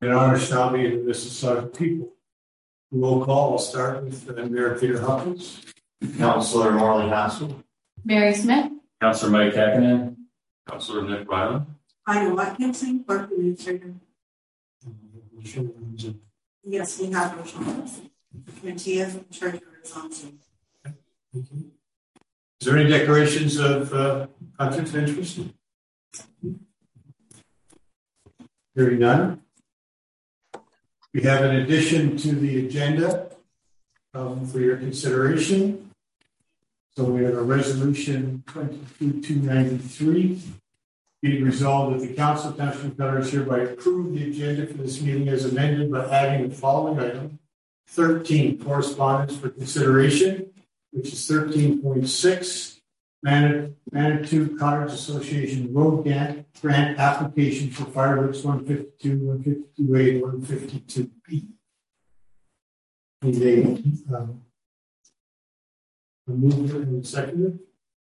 An honor shall be to the Mississauga people. Roll call. I'll start with Mayor Peter Hawkins. Councillor Morley Hassel. Mary Smith. Councillor Mike Kakinen. Councillor Nick Byland. Ida Watkinson, Clerk Administrator. Yes, we have Rochelle. The committee and treasurer is on Zoom. Is there any declarations of conflict of interest? Hearing none. We have an addition to the agenda for your consideration. So we have a resolution 22-293. Be resolved that the Council of Township of Colorado hereby approve the agenda for this meeting as amended by adding the following item: 13, correspondence for consideration, which is 13.6, Manitou Cottage Association Road Grant application for fireworks 152, 152A, and 152B. Need a mover and a seconder.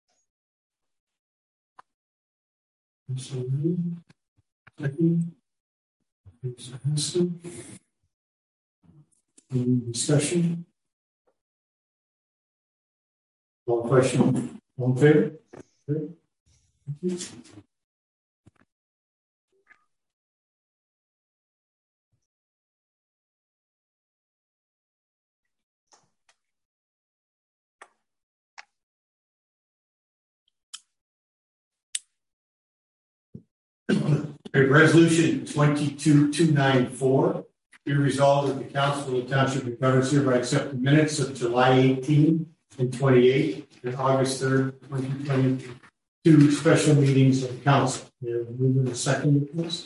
Second. Any discussion? All question? All in favor? Okay. Thank you. Resolution 22-294. Be resolved that the Council of the Township of Covers hereby accept the minutes of July 18 and 28 and August 3rd, 2022 special meetings of the Council. We have a move in a second, please.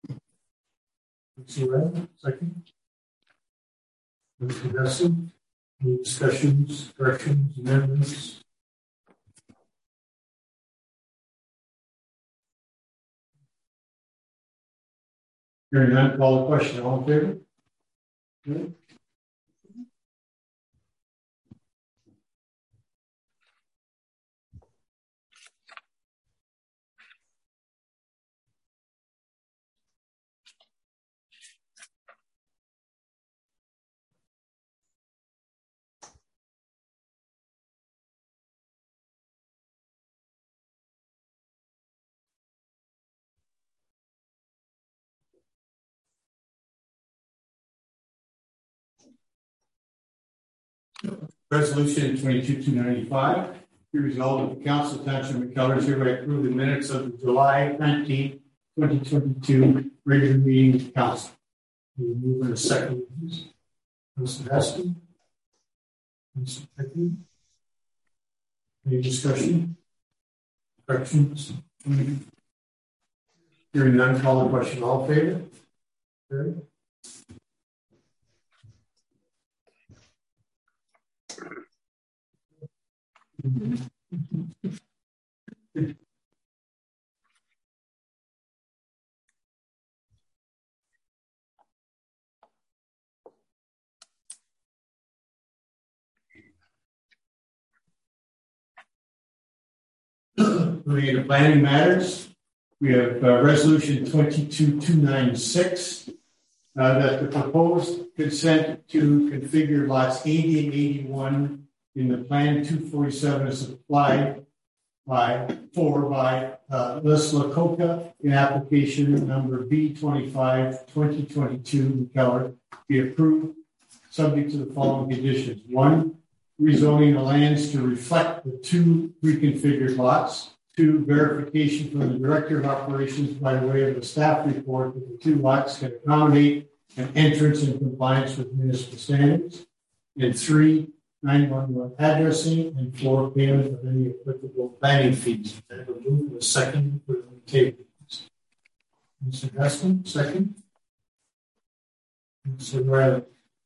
Second. Mr. Dustin. Any discussions, corrections, amendments? Hearing none, call the question. All in favor? Okay. Resolution 22-295. Be resolved that the Council of Township of McKellar hereby approve the minutes of the July 19, 2022 regular meeting of the Council. We will move in a second. Mr. Heston. Mr. Pickney. Any discussion? Corrections? Hearing none, call the question. All in favor? Okay. Moving into planning matters, we have resolution 22-296 that the proposed consent to configure lots 80 and 81 in the Plan 247 is applied by Liz Lacoca in application number B25-2022 McKellar be approved subject to the following conditions. 1, rezoning the lands to reflect the 2 reconfigured lots. 2, verification from the Director of Operations by way of a staff report that the 2 lots can accommodate an entrance in compliance with municipal standards. And 3, 911 addressing, and 4, payment of any applicable planning fees. I will move the second for the table. Mr. Heston, second. Mr. Riley.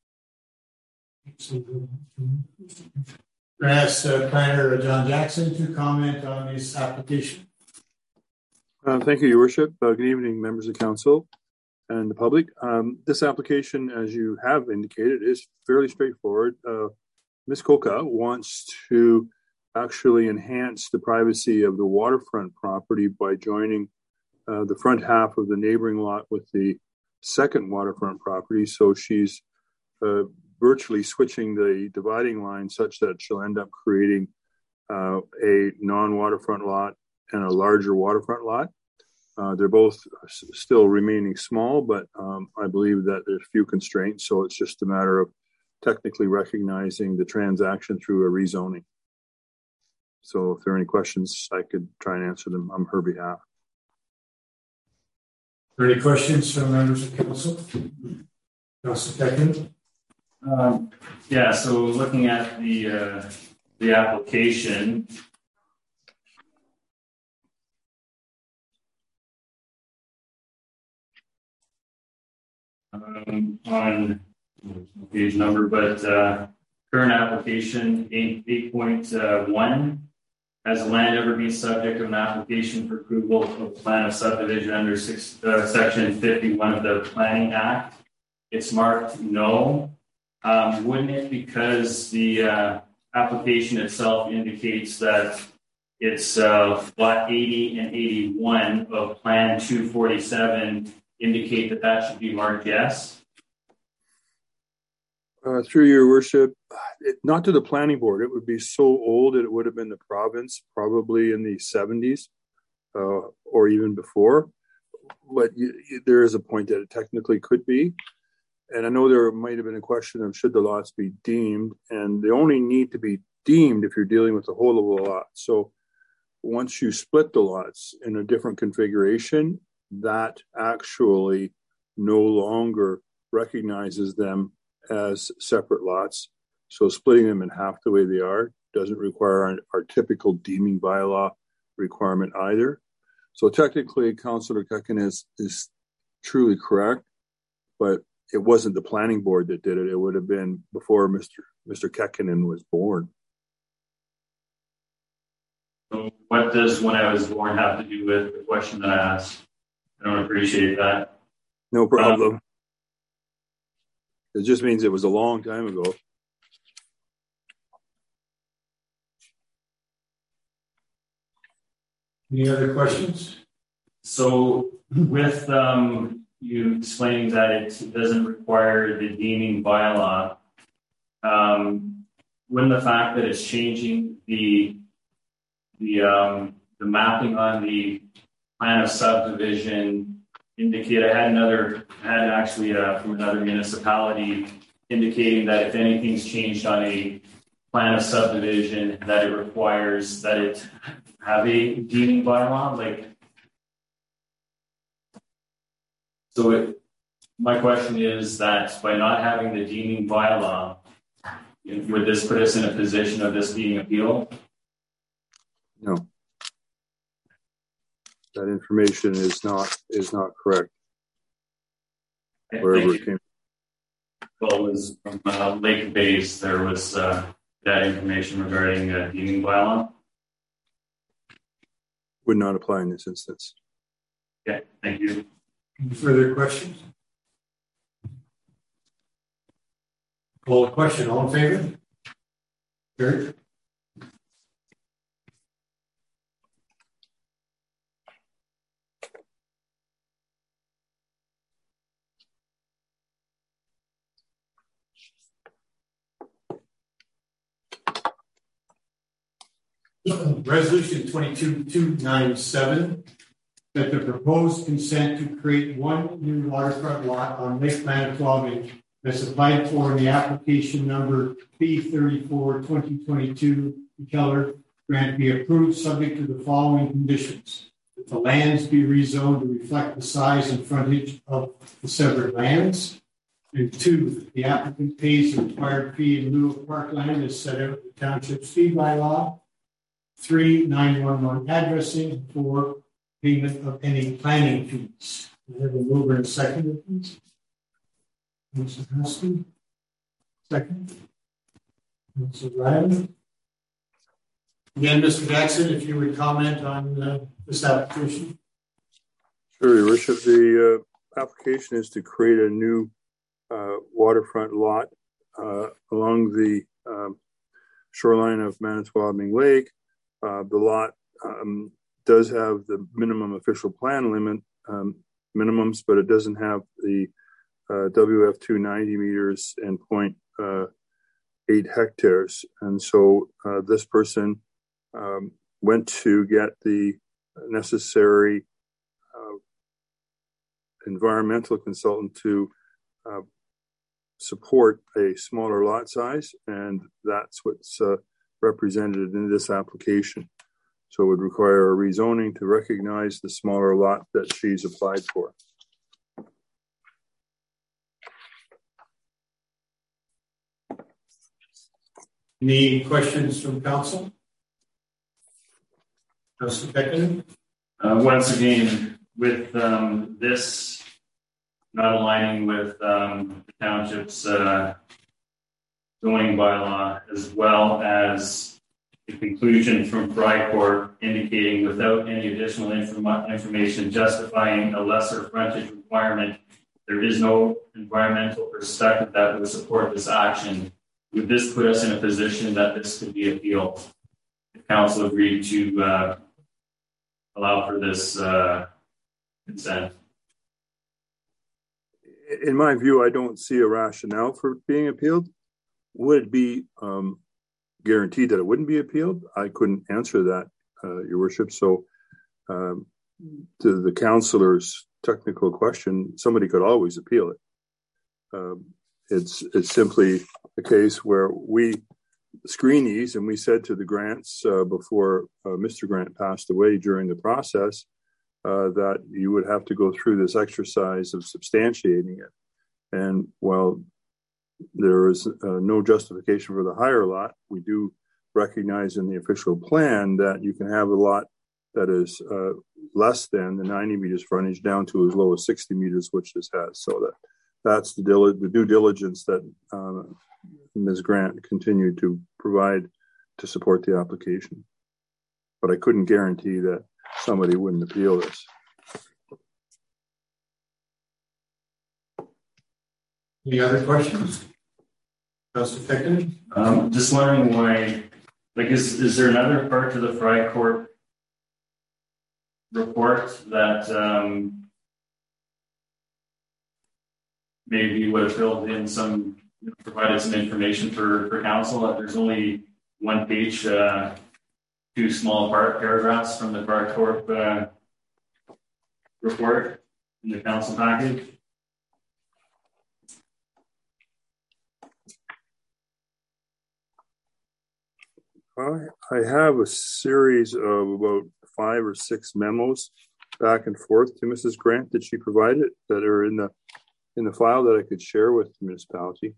I ask Planner John Jackson to comment on this application. Thank you, Your Worship. Good evening, members of Council and the public. This application, as you have indicated, is fairly straightforward. Ms. Coca wants to actually enhance the privacy of the waterfront property by joining the front half of the neighboring lot with the second waterfront property. So she's virtually switching the dividing line such that she'll end up creating a non-waterfront lot and a larger waterfront lot. They're both still remaining small, but I believe that there's few constraints. So it's just a matter of technically recognizing the transaction through a rezoning. So if there are any questions, I could try and answer them on her behalf. Are there any questions from members of council? Councilor Peckin? Yeah, so looking at the application, on page number, but current application 8.1, has the land ever been subject of an application for approval of plan of subdivision under section 51 of the Planning Act? It's marked no. Wouldn't it, because the application itself indicates that it's lot 80 and 81 of plan 247 indicate that should be marked yes? Through your worship, not to the planning board. It would be so old that it would have been the province, probably in the 70s or even before. But there is a point that it technically could be. And I know there might have been a question of should the lots be deemed, and they only need to be deemed if you're dealing with the whole of the lot. So once you split the lots in a different configuration, that actually no longer recognizes them as separate lots. So splitting them in half the way they are doesn't require our typical deeming bylaw requirement either. So technically, Councillor Kekkin is truly correct, but it wasn't the planning board that did it. It would have been before Mr. Kekkinen was born. So what does when I was born have to do with the question that I asked? I don't appreciate that. No problem. It just means it was a long time ago. Any other questions? So with you explaining that it doesn't require the deeming bylaw, wouldn't the fact that it's changing the mapping on the plan of subdivision indicate? I had actually from another municipality indicating that if anything's changed on a plan of subdivision, that it requires that it have a deeming bylaw. My question is that by not having the deeming bylaw, would this put us in a position of this being appealed? No. That information is not correct. Wherever it came. Well, it was from Lake Base. There was that information regarding deeming bylaw. Would not apply in this instance. Okay, thank you. Any further questions? Call the question. All in favor? Carried. Resolution 22297, that the proposed consent to create one new waterfront lot on Lake Manitowoc as applied for in the application number B34-2022 Keller grant be approved subject to the following conditions: that the lands be rezoned to reflect the size and frontage of the severed lands, and 2, that the applicant pays the required fee in lieu of parkland as set out in the township's fee bylaw. 3, 911 addressing. 4, payment of any planning fees. We have a mover and seconder, please. Mr. Huston. Second. Mr. Ryan. Again, Mr. Jackson, if you would comment on this application. Sure, Your Worship. The application is to create a new waterfront lot along the shoreline of Manitowoc Lake. The lot does have the minimum official plan limit minimums, but it doesn't have the WF2 90 meters and 0.8 hectares. And so this person went to get the necessary environmental consultant to support a smaller lot size, and that's what's represented in this application. So it would require a rezoning to recognize the smaller lot that she's applied for. Any questions from council? Councilor Peckin? Once again, with this not aligning with the township's zoning bylaw, as well as the conclusion from Frycourt indicating without any additional information justifying a lesser frontage requirement, there is no environmental perspective that would support this action. Would this put us in a position that this could be appealed? The council agreed to allow for this consent. In my view, I don't see a rationale for being appealed. Would it be guaranteed that it wouldn't be appealed? I couldn't answer that, Your Worship. So to the councillor's technical question, somebody could always appeal it. It's simply a case where we screen these, and we said to the Grants before Mr. Grant passed away during the process that you would have to go through this exercise of substantiating it. And while there is no justification for the higher lot, we do recognize in the official plan that you can have a lot that is less than the 90 meters frontage down to as low as 60 meters, which this has. So that's the due diligence that Ms. Grant continued to provide to support the application. But I couldn't guarantee that somebody wouldn't appeal this. Any other questions? Councilor Peckin? Just wondering why, is there another part to the Frycourt report that maybe would have filled in provided some information for council? That there's only one page, two small paragraphs from the Frycourt report in the council package. I have a series of about 5 or 6 memos back and forth to Mrs. Grant that she provided that are in the file that I could share with the municipality.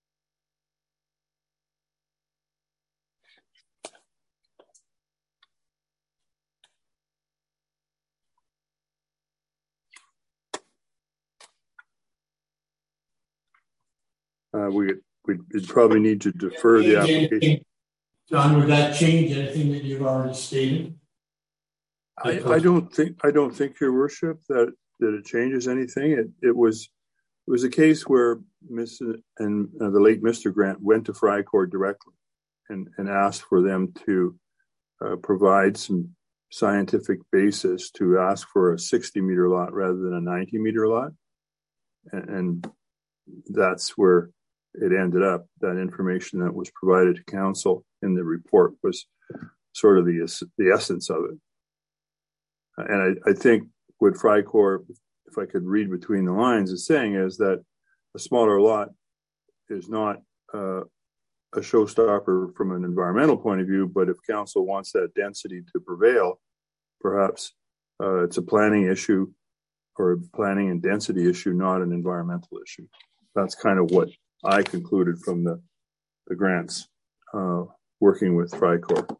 We'd probably need to defer the application. John, would that change anything that you've already stated? I don't think, Your Worship, that it changes anything. It was a case where the late Mr. Grant went to Frycourt directly and asked for them to provide some scientific basis to ask for a 60-meter lot rather than a 90-meter lot, and that's where it ended up. That information that was provided to council in the report was sort of the essence of it. And I think what Frycourt, if I could read between the lines, is saying is that a smaller lot is not a showstopper from an environmental point of view, but if council wants that density to prevail, perhaps it's a planning issue or a planning and density issue, not an environmental issue. That's kind of what I concluded from the grants working with Frycourt.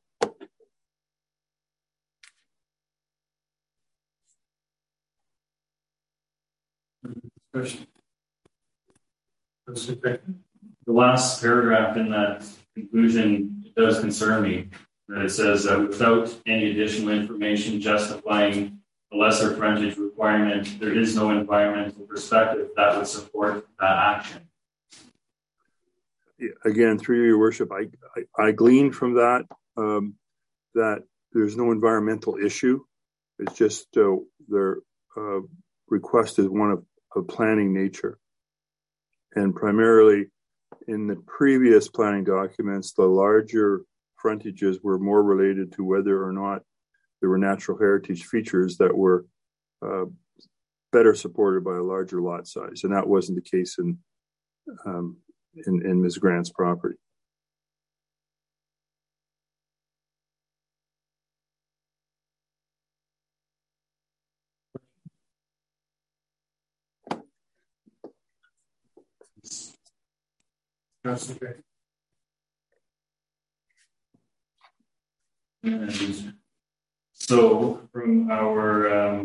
The last paragraph in that conclusion does concern me. It says that without any additional information justifying a lesser frontage requirement, there is no environmental perspective that would support that action. Again, through Your Worship, I gleaned from that that there's no environmental issue. It's just they're request is one of planning nature. And primarily in the previous planning documents, the larger frontages were more related to whether or not there were natural heritage features that were better supported by a larger lot size. And that wasn't the case in Ms. Grant's property. That's okay. And so from our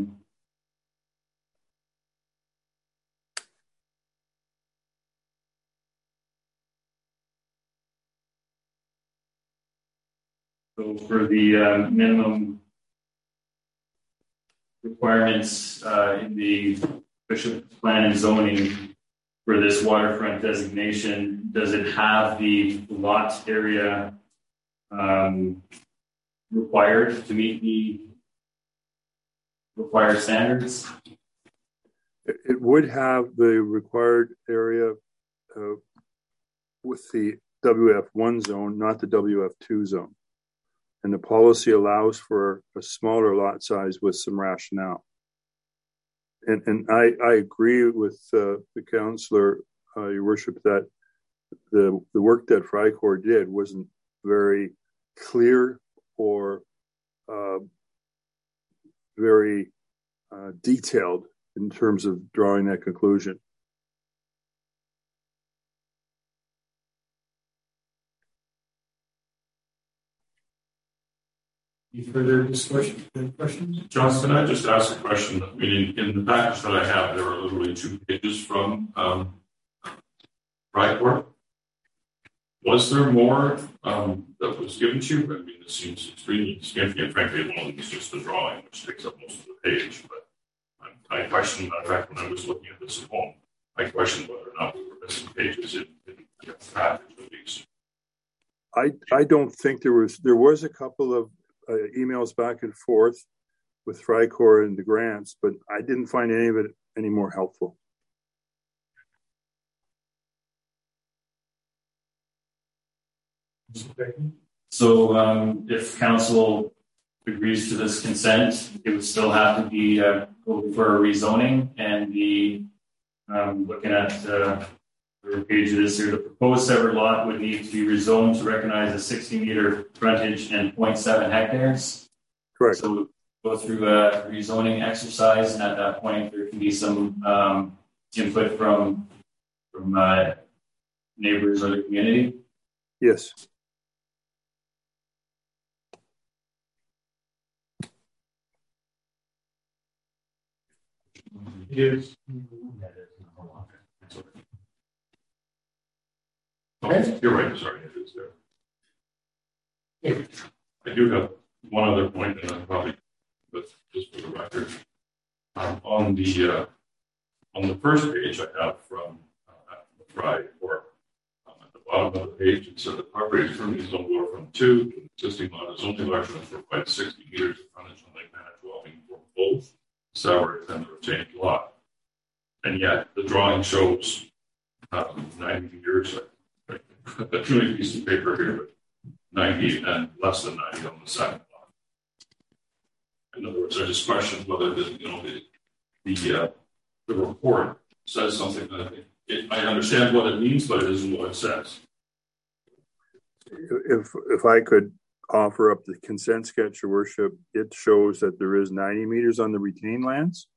so for the minimum requirements in the Bishop Plan and zoning for this waterfront designation, does it have the lot area required to meet the required standards? It would have the required area with the WF1 zone, not the WF2 zone. And the policy allows for a smaller lot size with some rationale. And I agree with the councillor, Your Worship, that the work that Frycor did wasn't very clear or very detailed in terms of drawing that conclusion. Any further discussion? Any questions? John, can I just ask a question? I mean, in the package that I have, there are literally 2 pages from Frycor. Was there more that was given to you? I mean, this seems extremely significant. Frankly, one of them is just the drawing, which takes up most of the page. But I questioned that back when I was looking at this at home. I questioned whether or not we were missing pages in the package of these. I don't think there was a couple of emails back and forth with Frycor and the grants, but I didn't find any of it any more helpful. So if council agrees to this consent, it would still have to be go for a rezoning, and the looking at the page of this here, the proposed separate lot would need to be rezoned to recognize a 60-meter frontage and 0.7 hectares. Correct. So go through a rezoning exercise, and at that point there can be some input from neighbors or the community. Yes. Yes. Okay, you're right. Sorry, it is there. I do have one other point, and I'm probably, but just for the record, on the first page I have from Frycor, at the bottom of the page, it said the property is currently zoned waterfront 2. The existing lot is only large enough to provide 60 meters of frontage on Lake Manitowoc for both Sour and the retained lot. And yet the drawing shows 90 meters. A truly piece of paper here, but 90 and less than 90 on the second lot. In other words, I just questioned whether the report says something that I understand what it means, but it isn't what it says. If I could offer up the consent sketch, Your Worship, it shows that there is 90 meters on the retained lands,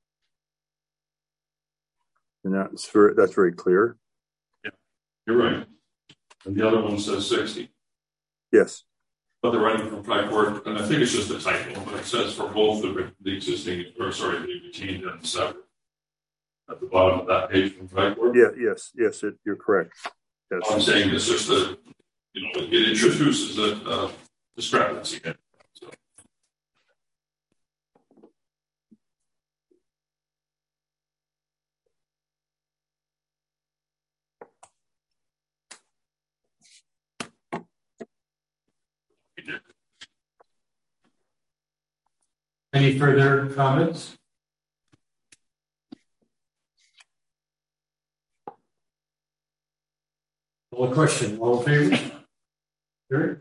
and that's very clear. Yeah, you're right. And the other one says 60. Yes. But they're writing from Frycor, and I think it's just a typo, but it says for both the existing, the retained and the separate. At the bottom of that page from Frycor. Yeah, yes, you're correct. Yes. I'm saying it's just it introduces a discrepancy. So. Any further comments? All the question. All in favor? Carried.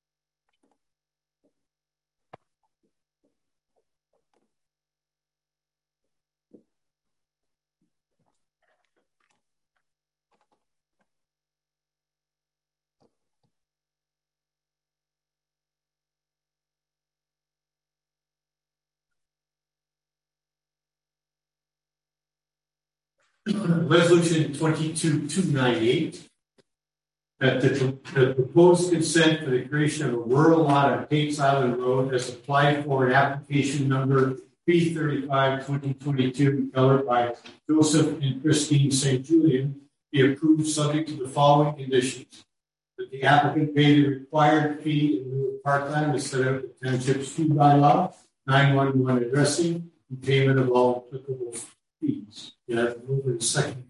Resolution 22298, that the proposed consent for the creation of a rural lot on Tates Island Road as applied for in application number B35-2022, colored by Joseph and Christine St. Julian, be approved subject to the following conditions: that the applicant pay the required fee in lieu of parkland as set out in the Township's fee bylaw, 911 addressing, and payment of all applicable fees. Yeah, move in second.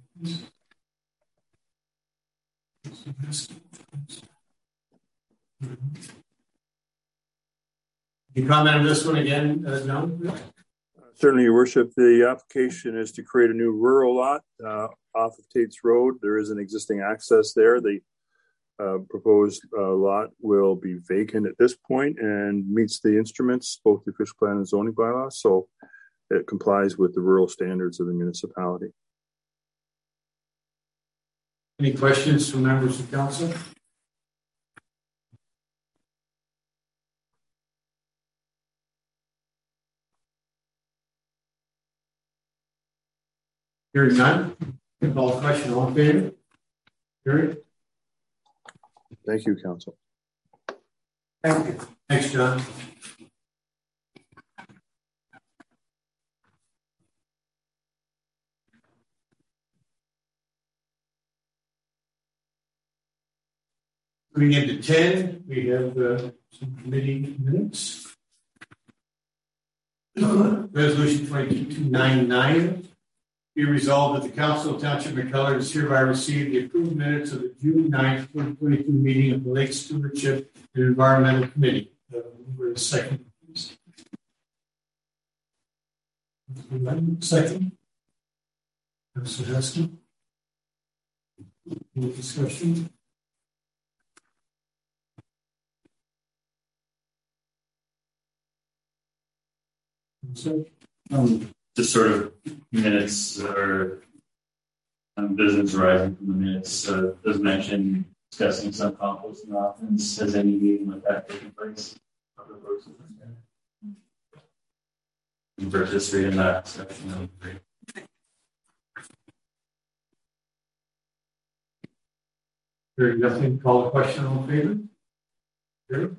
You comment on this one again, John? Certainly, Your Worship. The application is to create a new rural lot off of Tates Road. There is an existing access there. The proposed lot will be vacant at this point and meets the instruments, both the official plan and zoning bylaws, so it complies with the rural standards of the municipality. Any questions from members of council? Hearing none, call the question. All in favor? Carried. Thank you, council. Thank you. Thanks, John. Moving into 10, we have some committee minutes. Resolution 22299. Be resolved that the Council of Township McKellar does hereby receive the approved minutes of the June 9th, 2022 meeting of the Lake Stewardship and Environmental Committee. Over a second, please. Second. Councilor Heston. Any discussion? Just sort of minutes or business arising from the minutes. Does mention discussing some composting options. Has any meeting like that taken place? You participate in that section. That would be great. Hearing nothing, call the question. All in favor? Carried.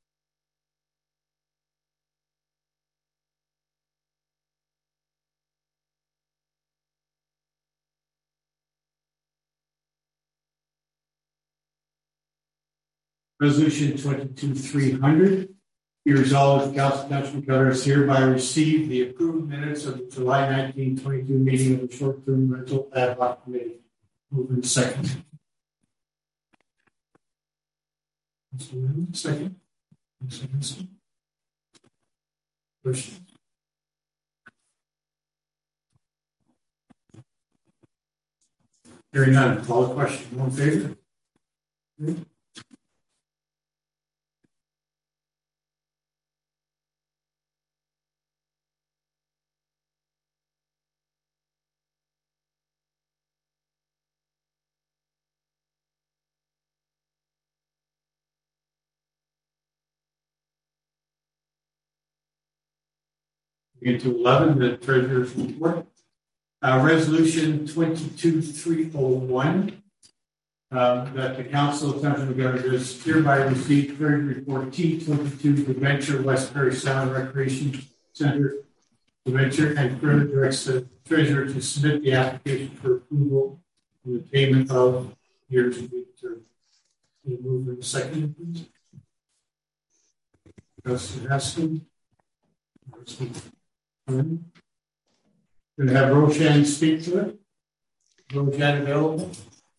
Resolution 22300. Be resolved that the Council of Township McKellar has hereby received the approved minutes of the July 19, 2022 meeting of the Short-Term Rental Ad Hoc Committee. Move in second. Second. Question. Hearing none, call the question. All in favor? Into 11, the Treasurer's Report. Resolution 22301, that the Council of Township McKellar does hereby receive Treasury Report T22, the Venture West Prairie Sound Recreation Center, the Venture, and further directs the Treasurer to submit the application for approval and the payment of years to be determined. Can you move in a second, please? Councilor Haskell. Going to have Roshan speak to it. Roshan available?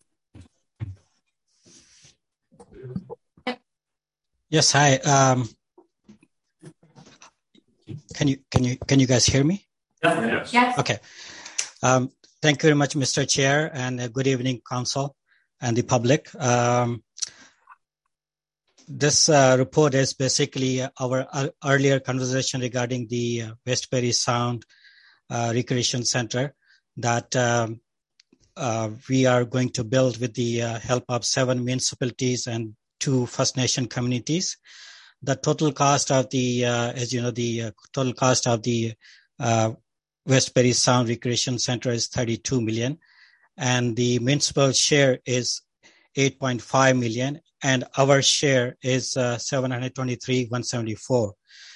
Yes, hi. Can you guys hear me? Yes. Okay. Thank you very much, Mr. Chair, and good evening, Council. and the public. This report is basically our earlier conversation regarding the Westbury Sound Recreation Center that we are going to build with the help of 7 municipalities and 2 First Nation communities. The total cost of the, as you know, the total cost of the Westbury Sound Recreation Center is $32 million, and the municipal share is $8.5 million, and our share is $723,174.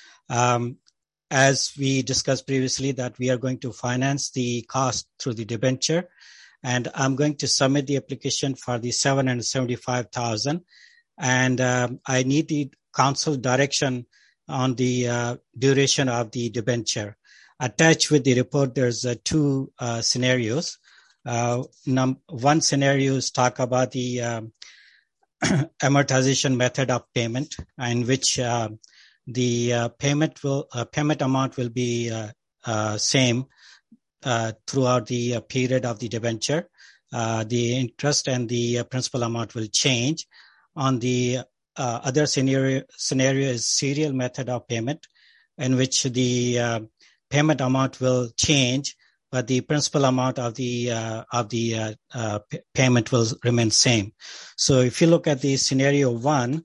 As we discussed previously, that we are going to finance the cost through the debenture, and I'm going to submit the application for the $775,000, and I need the council direction on the duration of the debenture. Attached with the report, there's 2 scenarios. One scenario is talk about the amortization method of payment, in which the payment amount will be same throughout the period of the debenture. The interest and the principal amount will change. On the other scenario is serial method of payment, in which the payment amount will change, but the principal amount of the payment will remain same. So if you look at the scenario 1,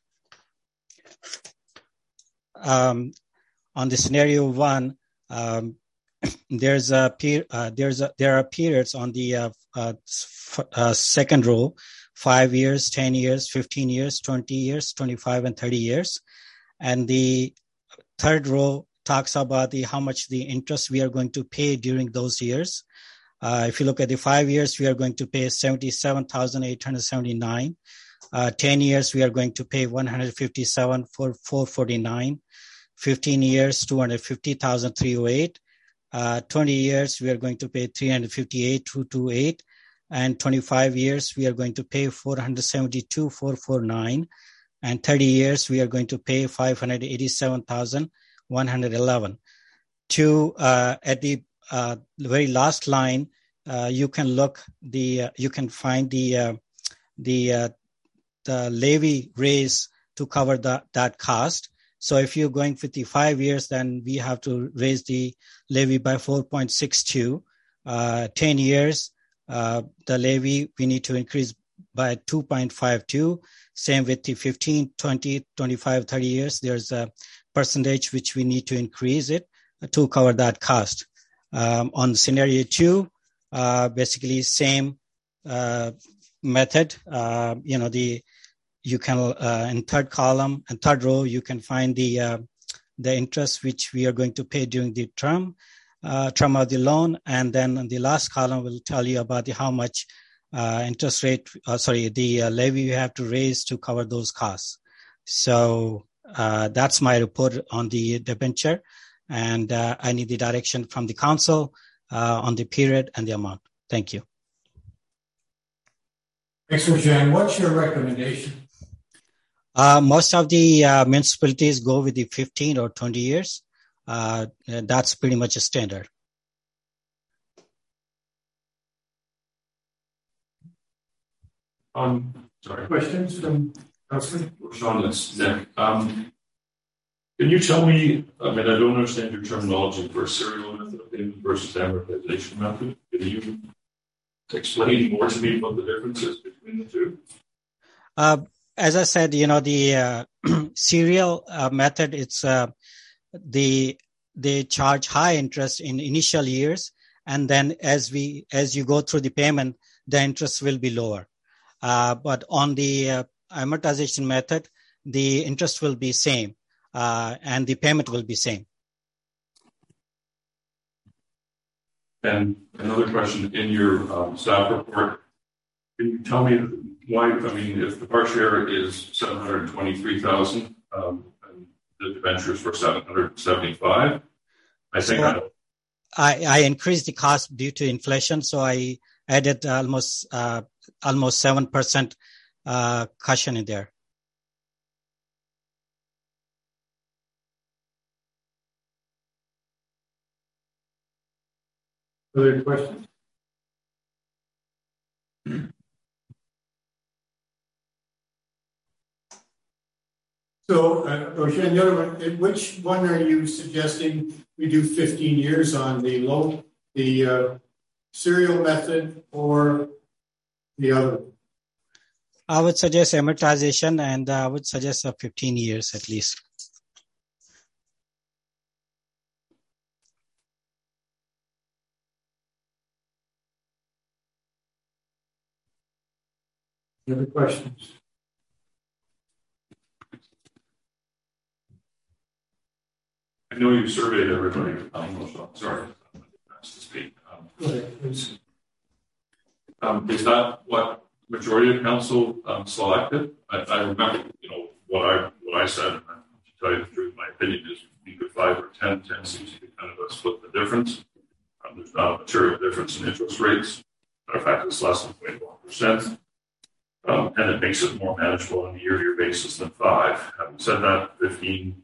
on the scenario 1, there are periods on the second row: 5 years, 10 years, 15 years, 20 years, 25 and 30 years. And the third row talks about how much the interest we are going to pay during those years. If you look at the 5 years, we are going to pay $77,879. 10 years, we are going to pay $157,449. 15 years, $250,308. 20 years, we are going to pay $358,228. And 25 years, we are going to pay $472,449. And 30 years, we are going to pay $587,111. At the very last line, you can find the levy raise to cover that cost. So if you're going 55 years, then we have to raise the levy by 4.62. 10 years, the levy we need to increase by 2.52. Same with the 15, 20, 25, 30 years. There's a percentage which we need to increase it to cover that cost. On scenario 2, basically same method. You can in third column and third row, you can find the interest which we are going to pay during the term of the loan, and then on the last column will tell you about how much interest rate, the levy you have to raise to cover those costs. So that's my report on the debenture, and I need the direction from the council on the period and the amount. Thank you. Thanks, Rajan. What's your recommendation? Most of the municipalities go with the 15 or 20 years. That's pretty much a standard. Sorry. Questions from Councilor? Sean, it's Nick. Can you tell me, I don't understand your terminology for serial method of payment versus amortization method. Can you explain more to me what the difference is between the two? As I said, the serial method, it's they charge high interest in initial years, and then as you go through the payment, the interest will be lower. But on the amortization method, the interest will be same, and the payment will be same. And another question, in your staff report, can you tell me why, if the part share is $723,000, and the debentures for $775, I increased the cost due to inflation, so I added almost 7% cushion in there. Other questions? So, Roshan, the other one, which one are you suggesting we do 15 years on, the serial method or the other? I would suggest amortization, and I would suggest 15 years at least. Any other questions? I know you surveyed everybody. Sorry, to speak. Go ahead, please. Is that what majority of council selected? I remember, what I said. And to tell you the truth, my opinion is we could 5 or 10. 10 seems to be kind of a split the difference. There's not a material difference in interest rates. Matter of fact, it's less than 0.1%. And it makes it more manageable on a year-to-year basis than 5. Having said that, 15.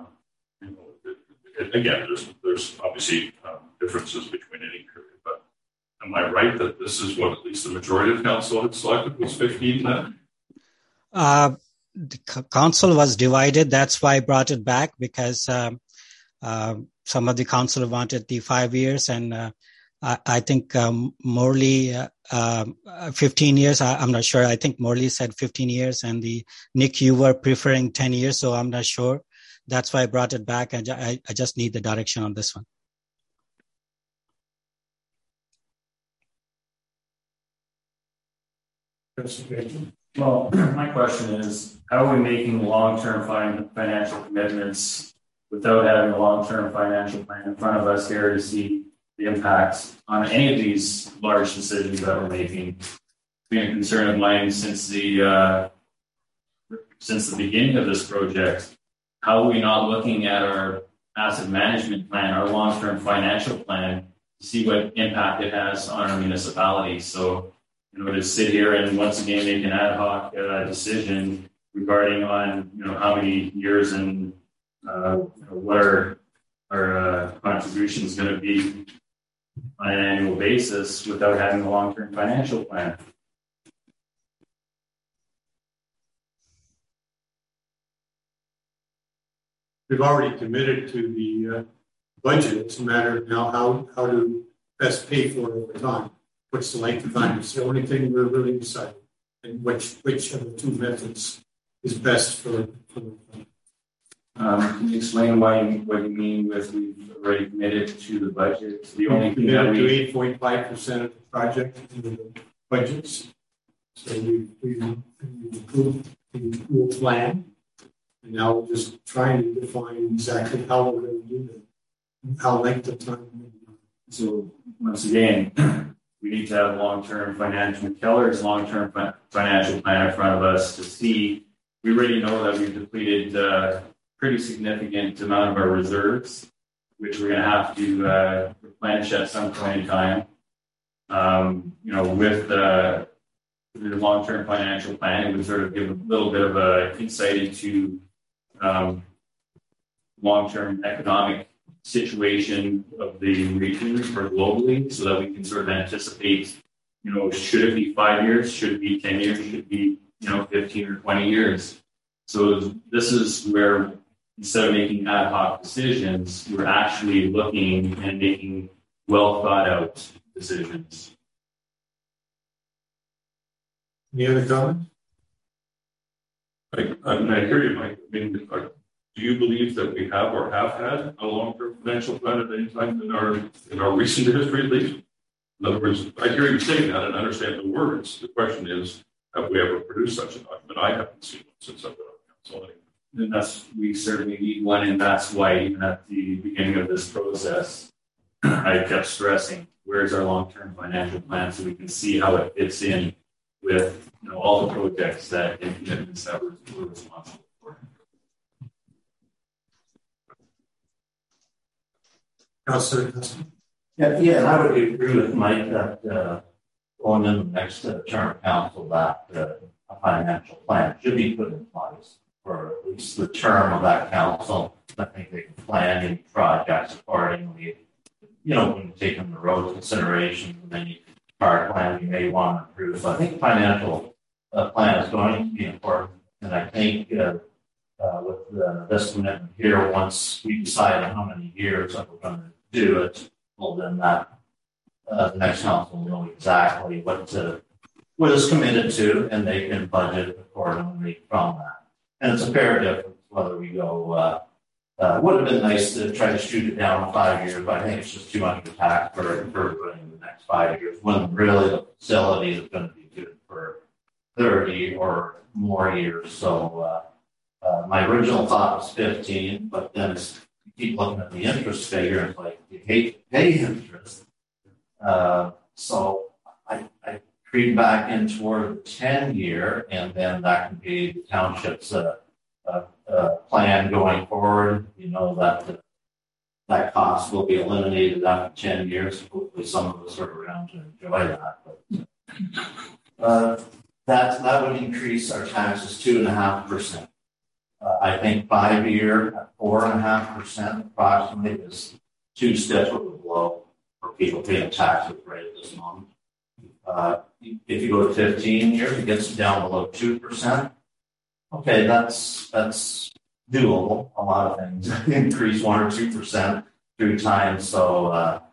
Again, there's obviously differences between any period, but am I right that this is what at least the majority of council had selected was 15 then? The council was divided. That's why I brought it back, because some of the council wanted the 5 years, and I think Morley 15 years. I'm not sure. I think Morley said 15 years, and Nick, you were preferring 10 years, so I'm not sure. That's why I brought it back, and I just need the direction on this one. Well, my question is, how are we making long-term financial commitments without having a long-term financial plan in front of us here to see the impacts on any of these large decisions that we're making? It's been a concern of mine since the beginning of this project. How are we not looking at our asset management plan, our long-term financial plan, to see what impact it has on our municipalities? So, to sit here and once again make an ad hoc decision regarding on, how many years and what our contribution is going to be on an annual basis without having a long-term financial plan. We've already committed to the budget. It's a matter of now how to best pay for it over time. What's the length of time? It's the only thing we're really deciding, and which of the two methods is best for the Can you explain what you mean with we've already committed to the budget? The only thing that we 8.5% of the project in the budgets. So we approved the full plan. And now we're just trying to define exactly how we're going to do that, how length of time. So once again, we need to have long-term financial financial plan in front of us to see. We already know that we've depleted a pretty significant amount of our reserves, which we're going to have to replenish at some point in time. With the long-term financial plan, it would sort of give a little bit of an insight into long-term economic situation of the region or globally, so that we can sort of anticipate, should it be 5 years, should it be 10 years, should it be, 15 or 20 years. So this is where, instead of making ad hoc decisions, we're actually looking and making well thought out decisions. Any other comments? I hear you, Mike. I mean, do you believe that we have or have had a long-term financial plan at any time in our recent history, at least? In other words, I hear you saying that and understand the words. The question is, have we ever produced such a document? I haven't seen one since I've been on council. And we certainly need one, and that's why even at the beginning of this process, I kept stressing, where's our long-term financial plan so we can see how it fits in with all the projects and commitments that we're responsible for. Yeah, and I would agree with Mike that going in the next term of council, that a financial plan should be put in place for at least the term of that council. I think they can plan any projects accordingly. When you take them the road considerations and then part plan you may want to improve. So I think financial plan is going to be important, and I think this commitment here, once we decide on how many years that we're going to do it, well, then that the next council will know exactly what is committed to, and they can budget accordingly from that. And it's a fair difference whether we go. Would have been nice to try to shoot it down 5 years, but I think it's just too much attack for putting the next 5 years when really the facility is going to be good for 30 or more years. So my original thought was 15, but then you keep looking at the interest figure, and it's like you hate to pay interest. So I creep back in toward the 10-year, and then that can be the township's plan going forward. You know that cost will be eliminated after 10 years. Hopefully some of us are around to enjoy that. But that would increase our taxes 2.5%. I think 5-year at 4.5% approximately is 2 steps of the blow for people paying taxes right at this moment. If you go to 15 years, it gets down below 2%. Okay, that's doable. A lot of things increase 1 or 2% through time. So,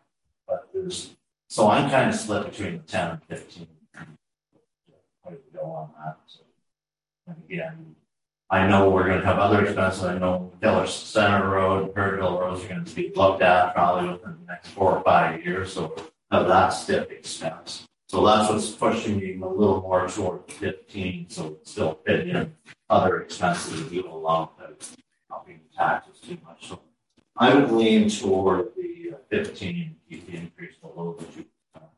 I'm kind of split between the 10 and 15. Way to go on that. So, and again, I know we're going to have other expenses. I know Keller Center Road and Birdville Roads are going to be looked at probably within the next 4 or 5 years. So, of that stiff expense. So that's what's pushing me a little more toward 15. So it's still fit in other expenses to go along without helping taxes too much. So I would lean toward the 15 and keep the increase below the 2%.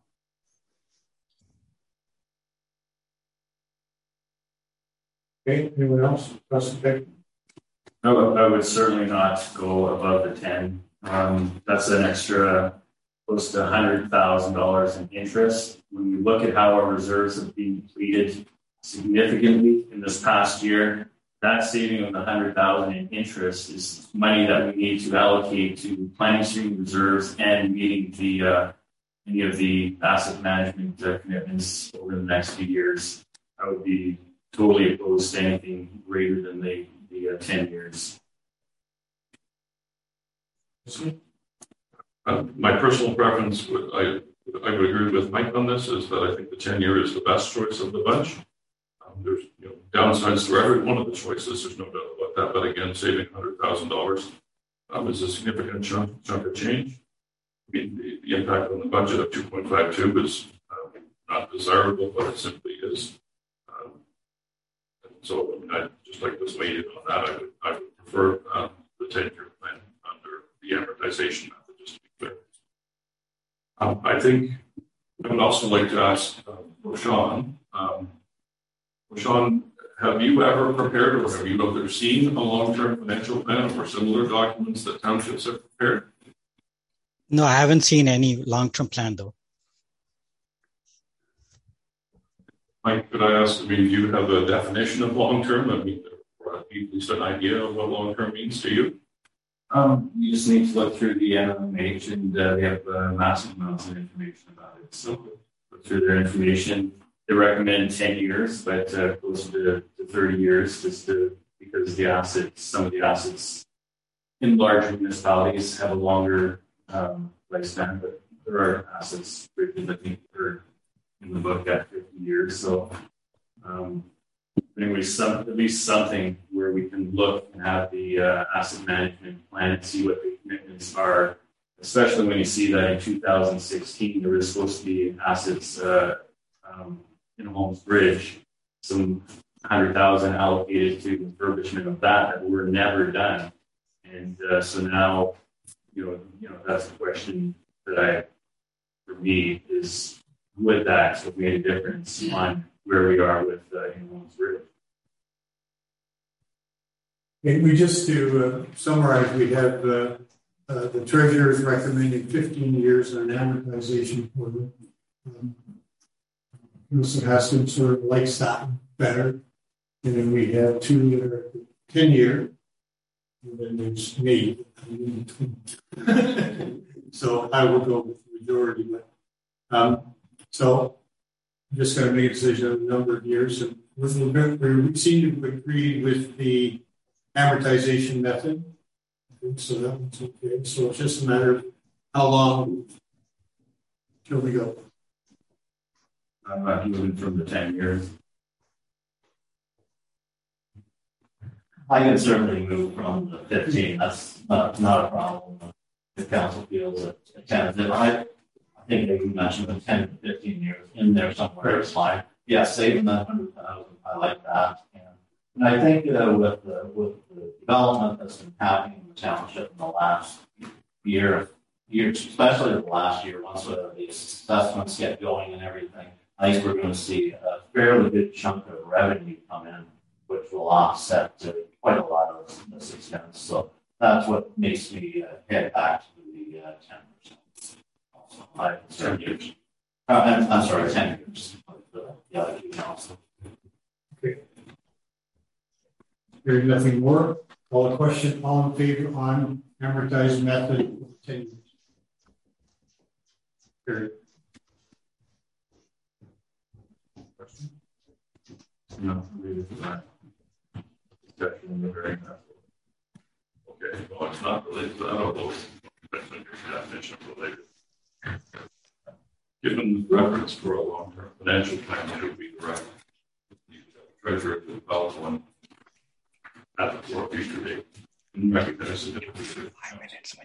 Okay, anyone else? No, I would certainly not go above the 10. That's an extra close to $100,000 in interest. When we look at how our reserves have been depleted significantly in this past year, that saving of the $100,000 in interest is money that we need to allocate to planning stream reserves and meeting any of the asset management commitments over the next few years. I would be totally opposed to anything greater than the 10 years. My personal preference, I would agree with Mike on this, is that I think the 10-year is the best choice of the bunch. There's downsides to every one of the choices, there's no doubt about that. But again, saving $100,000 is a significant chunk of change. I mean, the impact on the budget of 2.52 is not desirable, but it simply is. So I'd just like to weigh in on that. I would prefer the 10-year plan under the amortization method, just to be clear. I think I would also like to ask Roshan. Roshan, have you ever prepared or have you ever seen a long-term financial plan or similar documents that townships have prepared? No, I haven't seen any long-term plan though. Mike, could I ask, do you have a definition of long-term? Or at least an idea of what long-term means to you? You just need to look through the NMH, and they have massive amounts of information about it. So look through their information. They recommend 10 years, but closer to 30 years, because some of the assets in larger municipalities have a longer lifespan, but there are assets written, I think, in the book at 50 years. So anyway, at least something where we can look and have the asset management plan and see what the commitments are, especially when you see that in 2016 there was supposed to be assets in Holmes Bridge, some $100,000 allocated to refurbishment of that were never done. And so now, that's the question that for me is, would that have made a difference on where we are with Holmes Bridge? And we just to summarize, we have the treasurer is recommending 15 years on amortization for them. Mr. Haskin sort of likes that better. And then we have 2 that are 10-year. And then there's me. So I will go with the majority. But, so I'm just going to make a decision on a number of years. And we seem to agree with the amortization method. So that one's okay. So it's just a matter of how long till we go. I'm not moving from the 10 years. I can certainly move from the 15. That's not a problem. The council feels that 10 is it. I think they mentioned the 10 to 15 years in there somewhere is fine. Yeah, saving that 100,000, I like that. And I think with the development that's been happening in the township in the last years, especially the last year, once these assessments get going and everything, I think we're going to see a fairly good chunk of revenue come in, which will offset quite a lot of this expense. So that's what makes me head back to the 10%. Also, 10 years. I'm sorry, 10 years. The other two also. Okay. Hearing nothing more, call the question. All in favor on amortized method of 10 years? Carried. No, really, that. Okay, well, it's not related to that, although it's your definition of related. Given the reference for a long-term financial plan, it would be the right treasurer to develop one at the for a future date and recognize the difference. 5 minutes,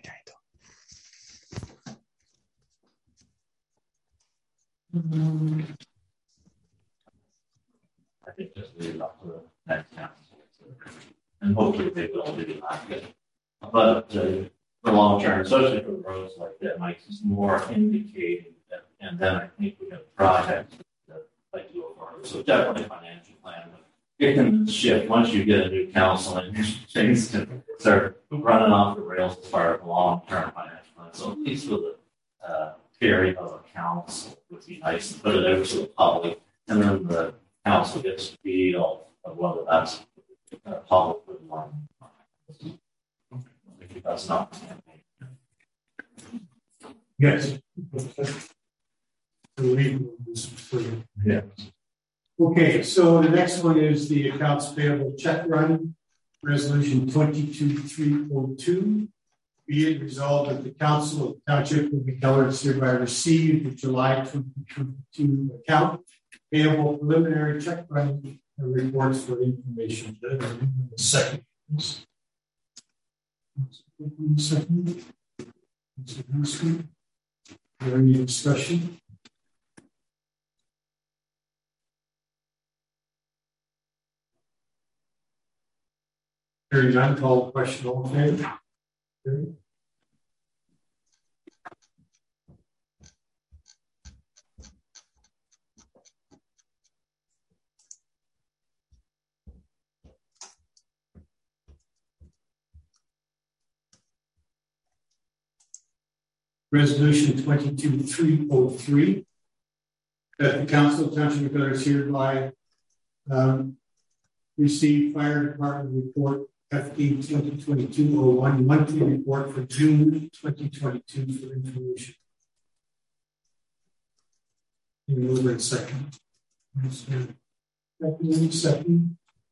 I think just leave it up to the next council. And hopefully they will do that. But for long term, especially for roads like that, might more indicate that, and then I think we have projects that like to go forward. So definitely a financial plan. It can shift once you get a new council and things can start running off the rails as far as long term financial plan. So at least with the theory of a council would be nice to put it out to the public, and then the council gets to feel of whether that's public with one. That's not. Yes. Yeah. Okay, so the next one is the accounts payable check run, resolution 22302. Be it resolved that the council of the township will be declared hereby received the July 2022 account payable preliminary check run and reports for information. Second. Second. Is there any discussion? Hearing none, call the question. All in favor? Okay. Resolution 22303, that the Council of Township of Miller is hereby receive Fire Department Report FD 2022-01 monthly report for June 2022 for information. Move in second. Second.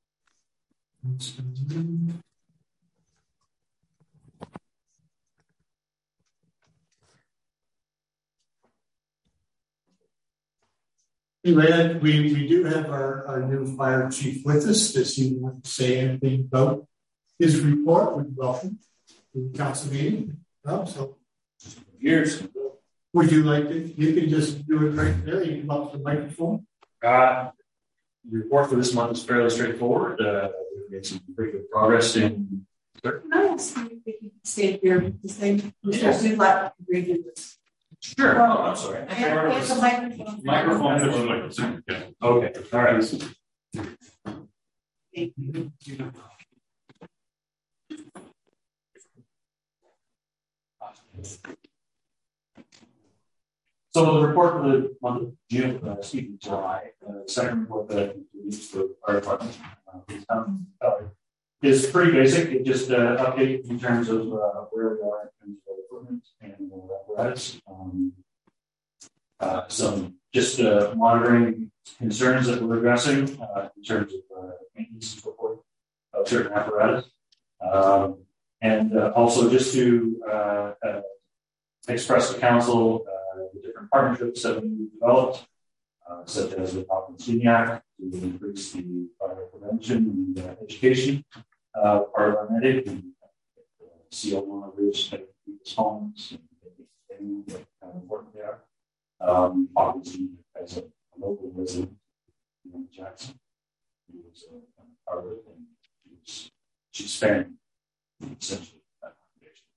Anyway, we do have our new fire chief with us. Does he want to say anything about his report? We'd welcome to the council meeting. So Years. Would you like to? You can just do it right there. You can come up to the microphone. The report for this month is fairly straightforward. We've made some pretty good progress in. Can I ask you if you can stay here the same? Because we'd like to redo this. Sure. Oh, I'm sorry. I have the microphone. Microphone. Okay. All right. Thank you. So the report for the month of June, July, second report that we used for our department is pretty basic. It just update in terms of where we are in terms of equipment and apparatus. Some just monitoring concerns that we're addressing in terms of maintenance and so forth of certain apparatus. And also just to express to council the different partnerships that we've developed, such as the Clean to increase the fire prevention and education part of our medic, and CO monitors, homes, and how important they are. Obviously, as a local resident in Jackson, who was a part of it, and she's sparing essentially that foundation.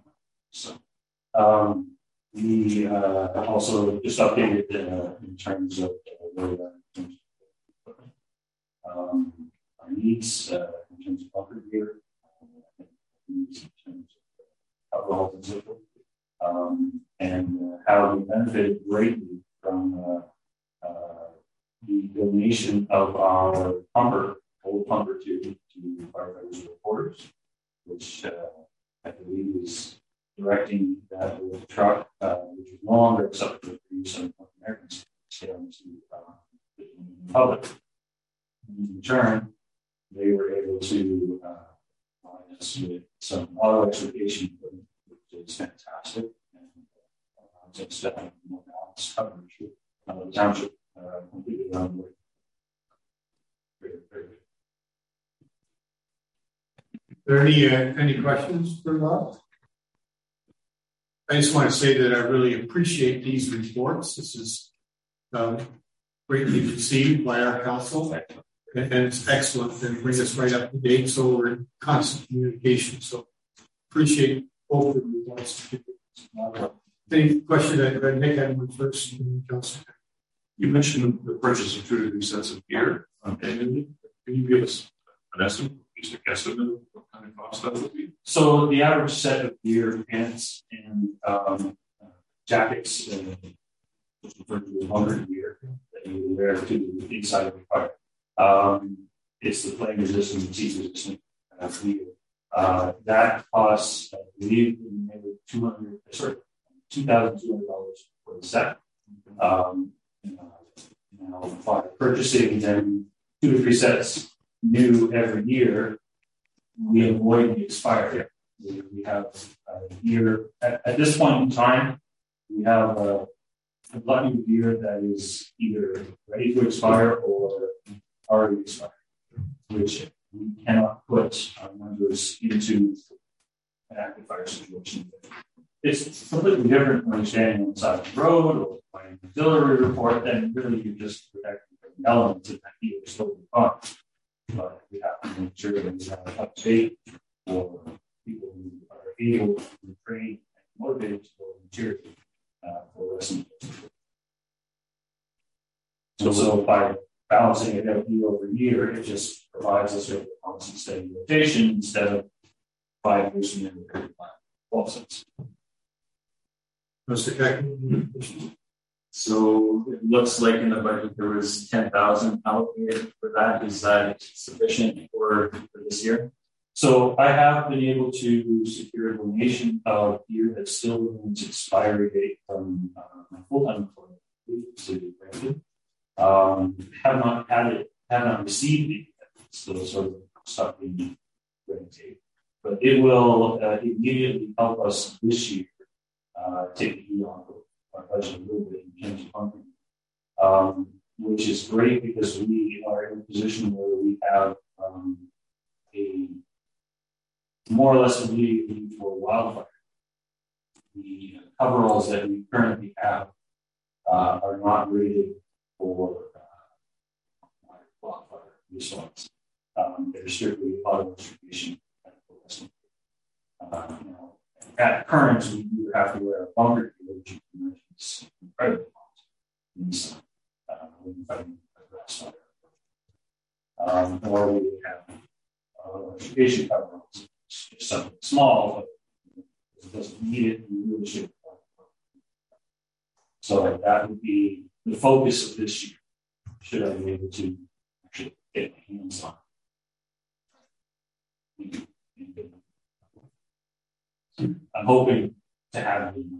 So we also just updated in terms of where we are in terms of our needs in terms of bunker gear, needs in terms of alcohol and so forth, and how we benefited greatly from the donation of our old pumper to firefighters and reporters, which I believe is directing that with the truck, which is no longer acceptable for use of North Americans, to the public. In return, they were able to provide us with some auto extrication equipment, which is fantastic, and allows us to have more balanced coverage of the township completely around the way. Very, very good. Are there any questions for Rob? I just want to say that I really appreciate these reports. This is greatly received by our council, and it's excellent and brings us right up to date. So we're in constant communication. So appreciate both of you. Any question that Nick had one first? You mentioned the purchase of 2 to 3 sets of gear annually. Can you give us an estimate, just a guesstimate of what kind of cost that would be? So the average set of gear, pants, and jackets, which referred to as bunker gear, that you would wear to the inside of the fire. It's the flame resistant and heat resistant gear. That costs, I believe, $2,200 for the set. Now, by purchasing them 2 to 3 sets new every year, we avoid the expiry. We have a year at this point in time. We have a lot of gear that is either ready to expire or already expired, which we cannot put our members into an active fire situation. It's completely different when you're standing on the side of the road or by an auxiliary report, then really you're just protecting from elements of that heat is totally fine. But we have to make sure that we have update for people who are able to train and motivated to volunteer for wrestling. So by balancing it out year over year, it just provides us with a constant steady rotation instead of 5 years from the period of time. 12 cents. Mr. Keck? So it looks like in the budget there was 10,000 allocated for that. Is that sufficient for this year? So I have been able to secure a donation of gear that still remains expiry date from my full-time employment to Brandon. Have not received it yet. Still sort of stuck in red tape. But it will immediately help us this year take the heat off of our budget a little bit in terms of funding, which is great because we are in a position where we have a more or less immediate need for wildfire. The coveralls that we currently have are not rated for wildfire response. They're strictly auto distribution. At current, we do have to wear a bunker gear, which is incredibly hot when fighting a grass fire. Or we have electrification coveralls, just something small, but it doesn't need it. We really should. So that would be the focus of this year. Should I be able to actually get my hands on it? I'm hoping to have it.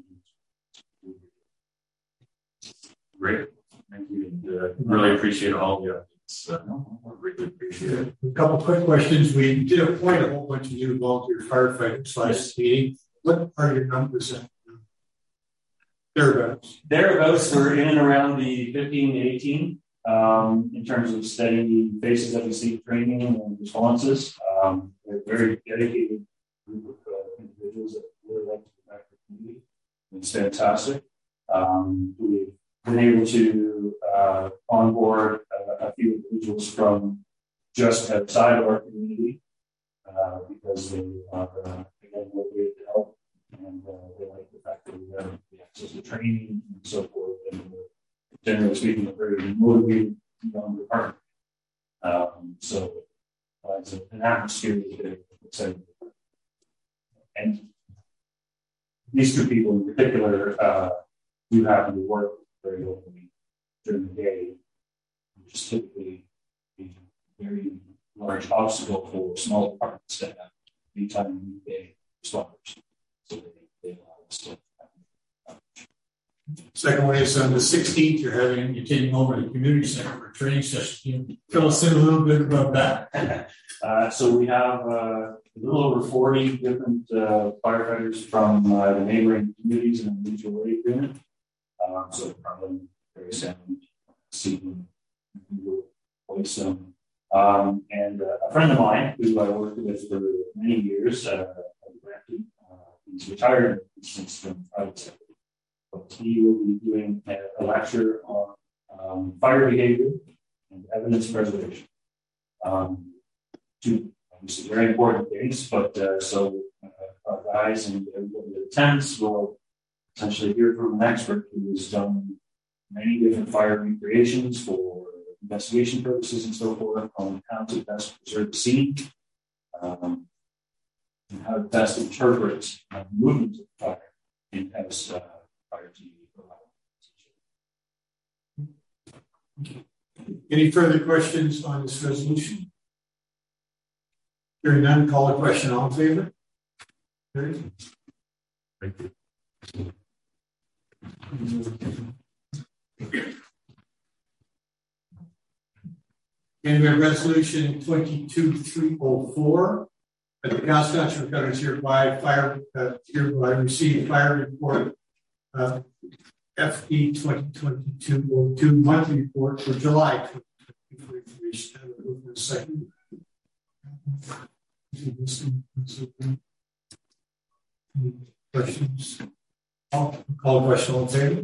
Great. Thank you. And really appreciate all the updates. I really appreciate it. A couple quick questions. We did appoint a whole bunch of new volunteer firefighters last meeting. What are your numbers at? Thereabouts, we're in and around the 15 to 18 in terms of steady faces that we see training and responses. They're a very dedicated group of individuals that really like to get back to the community. It's fantastic. We've been able to onboard a few individuals from just outside of our community because they are again motivated to help, and they like the fact that we have the access to training and so forth. And generally speaking, a very motivated young department. So it's an atmosphere that's very exciting. And these two people in particular do happen to work very openly during the day, which is typically a very large obstacle for small departments that have anytime weekday responders. So they allow us to. Second one is on the 16th, you're taking over the community center for a training session. Can you fill us in a little bit about that? So we have a little over 40 different firefighters from the neighboring communities in the mutual aid agreement. So probably very sound, Seaton, Boyson, and a friend of mine who I worked with for many years, he's retired since from private sector. But he will be doing a lecture on fire behavior and evidence preservation. Two obviously very important things, but so our guys and everybody that attends will essentially hear from an expert who has done many different fire recreations for investigation purposes and so forth on how to best preserve the scene, and how to best interpret the movement of the fire in as fire TV. Any further questions on this resolution? Hearing none, call the question. All in favor? Carried. Thank you. And we have resolution 22-304. The Council Council Governors hereby receive fire report FE 2022-02 monthly report for July 2022 second. Any questions? Call the question on the table.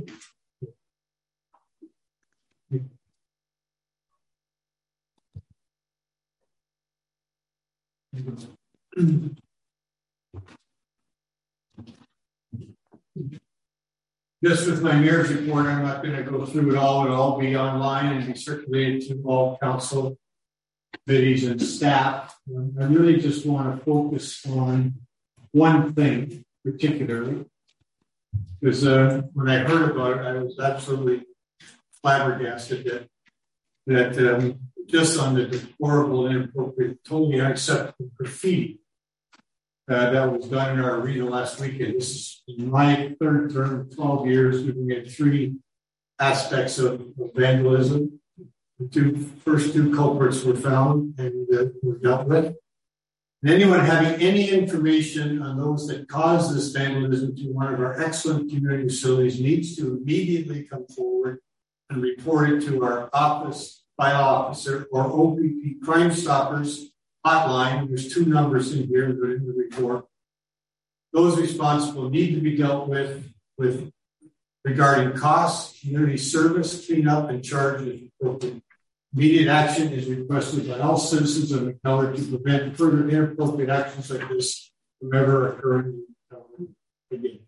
Just with my mayor's report, I'm not going to go through it all. It'll all be online and be circulated to all council committees and staff. I really just want to focus on one thing particularly, because when I heard about it, I was absolutely flabbergasted that just on the deplorable, inappropriate, totally unacceptable graffiti that was done in our arena last weekend. This is in my third term, 12 years. We had three aspects of vandalism. The first two culprits were found and were dealt with. And anyone having any information on those that caused this vandalism to one of our excellent community facilities needs to immediately come forward and report it to our office, file officer, or OPP Crime Stoppers hotline. There's two numbers in here that are in the report. Those responsible need to be dealt with regarding costs, community service, cleanup, and charges. Immediate action is requested by all citizens of McKellar to prevent further inappropriate actions like this from ever occurring again.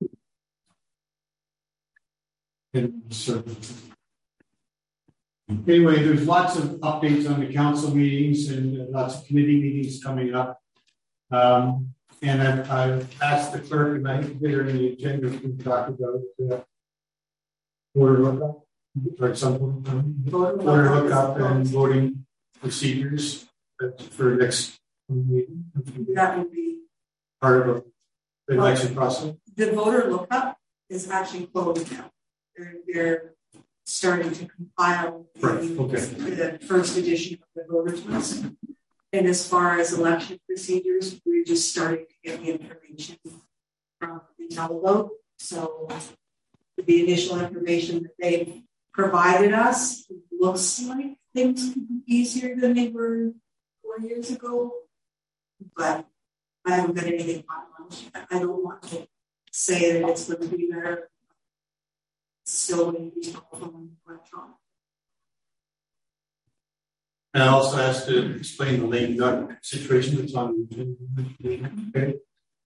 Anyway, there's lots of updates on the council meetings and lots of committee meetings coming up. And I've asked the clerk, and I think later in the agenda we can talk about order lookup or something. Order lookup and voting procedures for next meeting. That would be part of the election process. The voter lookup is actually closed now. They're starting to compile the first edition of the voters list. And as far as election procedures, we're just starting to get the information from the televote. So the initial information that they provided us looks like things could be easier than they were 4 years ago. But I haven't got anything finalized. I don't want to say that it's going to be better. It's still going to be electronic. And I also asked to explain the lame duck situation that's on the okay.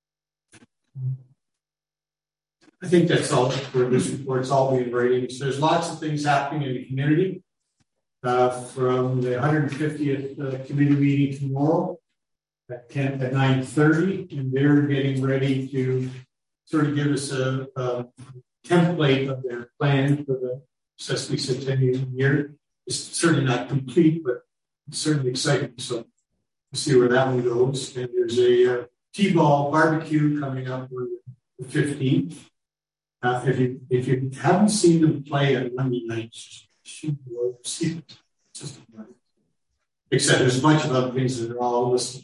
I think that's all for this report. It's all being rated. So there's lots of things happening in the community. From the 150th committee meeting tomorrow at 9:30, and they're getting ready to sort of give us a template of their plan for the Sesame Centennial year. It's certainly not complete, but it's certainly exciting. So we'll see where that one goes. And there's a T-ball barbecue coming up on the 15th. If you haven't seen them play on Monday nights, you should see it. Except there's a bunch of other things that are all listed.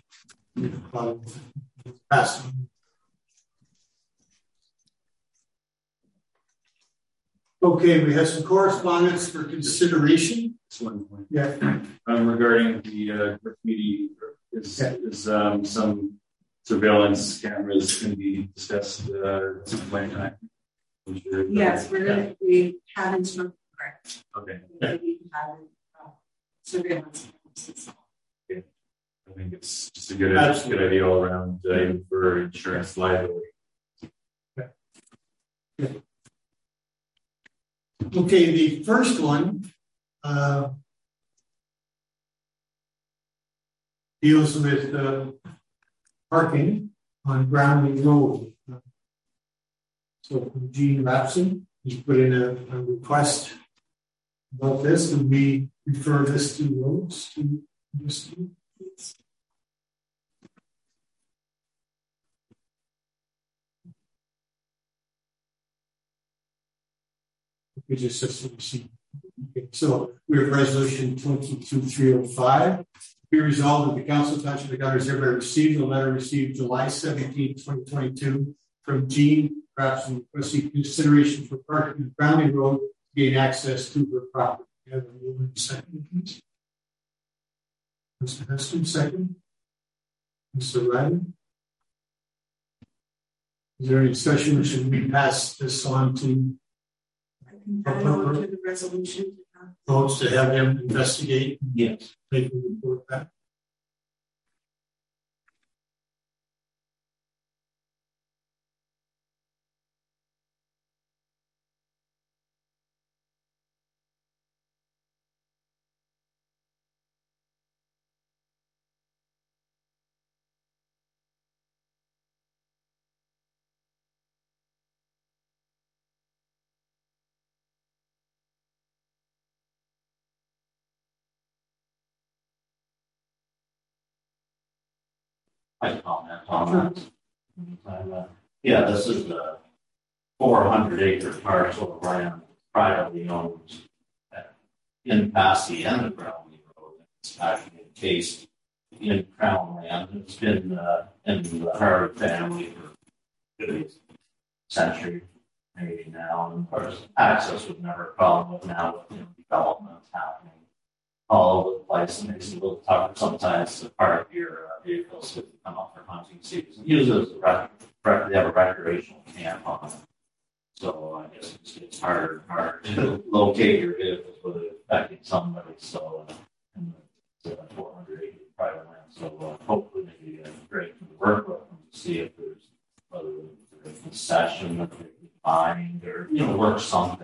Okay, we have some correspondence for consideration. That's one point. Yeah. Regarding the graffiti, is some surveillance cameras can be discussed at some point in time? Yes, we have instructed. Okay. We have surveillance. Okay. I think it's just a good idea all around, even for insurance liability. Yeah. Okay, the first one deals with parking on Brownlee Road. So Gene Rapson, he's put in a request about this, and we refer this to roads to this. We just said okay. So we have resolution 22305. Be resolved that the Council of Township of Goddard hereby received the letter received July 17, 2022 from Gene Rapson requesting consideration for parking on Brownlee Road to gain access to her property. You have a movement second, please. Mr. Heston, second. Mr. Ryan. Is there any discussion, or should we pass this on to the resolution? Votes to have them investigate? Yes. Make a report back. I comment on that. Yeah, this is a 400-acre parcel of land privately owned in Passy and the Brownlee Road. It's actually encased in Crown land. It's been in the Harvard family for a century, maybe now. And of course, access was never a problem, but now with development happening all over the place, it makes it a little tougher sometimes to park your vehicles to come up for hunting season. Usually they have a recreational camp on it. So I guess it's harder and harder to locate your vehicles without affecting somebody. So it's 400-acre private land. So hopefully they get great to work with them to see if there's whether there's a concession that they can find or work something.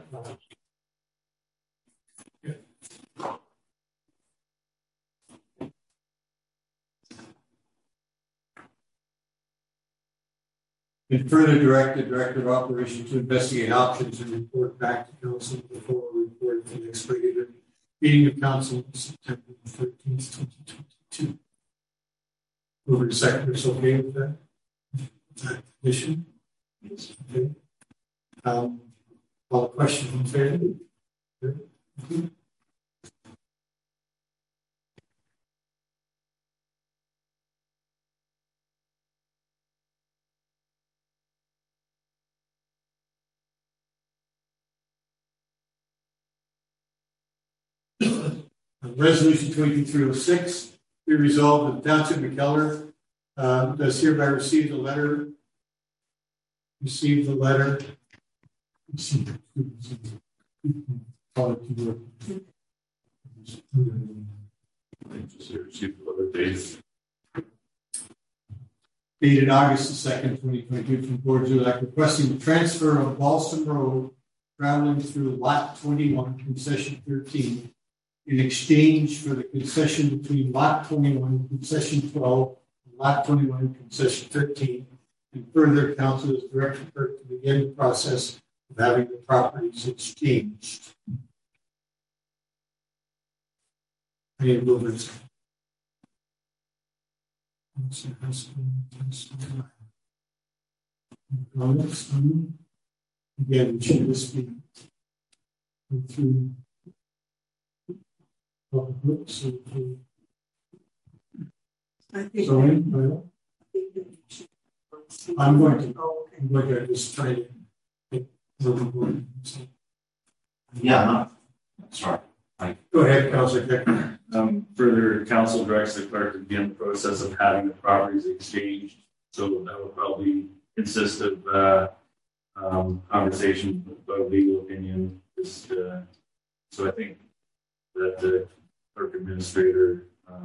And further direct the Director of Operations to investigate options and report back to Council before we report to the next regular meeting of Council on September 13th, 2022. Over to Secretary, okay with that condition? Yes. Okay. All the questions in favor? Resolution 2306, be resolved that the Township of McKellar does hereby receive the letter. Dated August the 2nd, 2022, from Board of Elect requesting the transfer of Balsam Road traveling through Lot 21, Concession 13, in exchange for the concession between Lot 21, Concession 12, and Lot 21, Concession 13, and further, Council is directed to begin the process of having the properties exchanged. Any movements? Again, should this be through public works or through I'm going to just try to make Yeah, sorry. Go ahead, Councilor. Further, council directs the clerk to begin the process of having the properties exchanged. So that will probably consist of conversation about legal opinion. So I think that the clerk administrator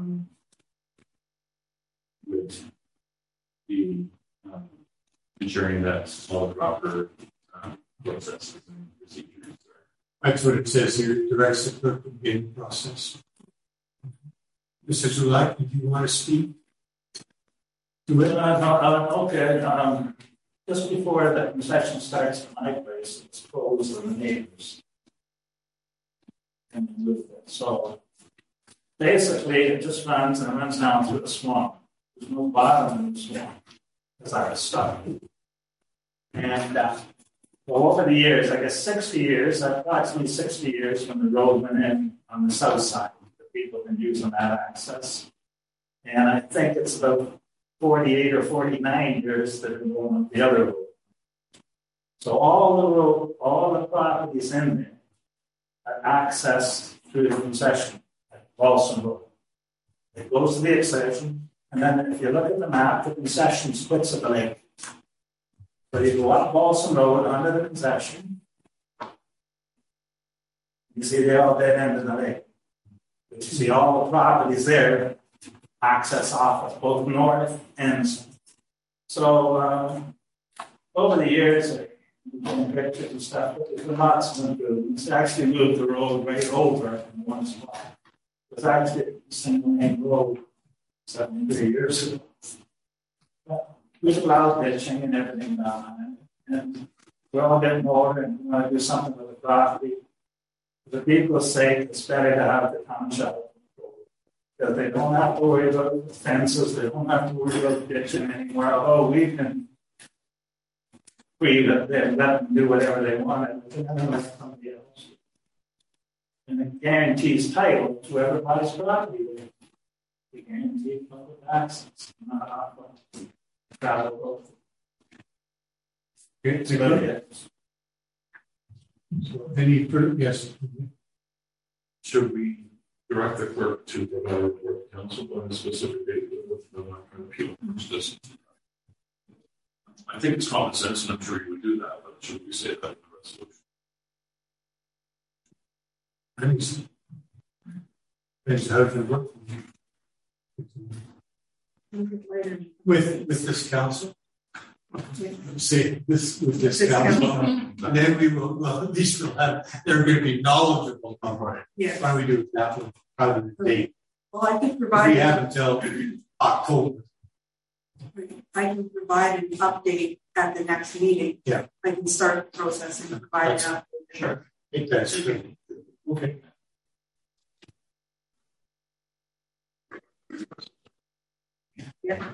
would be ensuring that all the proper processes and procedures are. That's what it says here. Directs the clerk to begin the process. Mr. Zulak, did you want to speak to it? Okay. Just before the concession starts in my place, it's closed to the neighbors. And so basically, it just runs down through the swamp. There's no bottom in the swamp because I was stuck. And over the years, I guess 60 years, approximately 60 years when the road went in on the south side, the people have been using that access. And I think it's about 48 or 49 years that are going up the other road. So all the properties in there are accessed through the concession at Balsam Road. It goes to the exception, and then if you look at the map, the concession splits at the lake. So you go up Balsam Road under the concession. You see the all dead end of the lake. You see all the properties there, access off of both north and south. So over the years, I've pictures and stuff, but there's lots of improvements. They actually moved the road right over in one spot. It was actually a single lane road 73 years ago. We allowed ditching and everything down it. And we're all getting older and we want to do something with the property. For the people's sake, it's better to have the township. Because they don't have to worry about the fences, they don't have to worry about ditching anymore. Although we can let them do whatever they want and let somebody else. And it guarantees title to whoever buys property there. We guarantee public access, not off travel. Okay, so any further? Yes. Should we direct the clerk to provide a report to council on a specific date with the appeal? I think it's common sense, and I'm sure you would do that, but should we say that in the resolution? I think so. Thanks. How does it work? With this council? Say this with this council. And then we will, well, at least we'll have, they're going to be knowledgeable about it. Yeah. Why don't we do it that way? Probably the date. Well, I can provide. We have until October. I can provide an update at the next meeting. Yeah. I can start the process and provide an update. Sure. I think that's good. Okay. Yeah.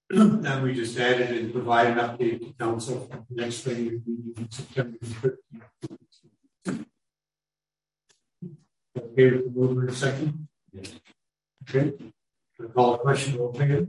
And we just added and provide an update to council for the next thing in September 13th. Okay, with the mover in a second. Yes. Okay. I'll call a question. Okay.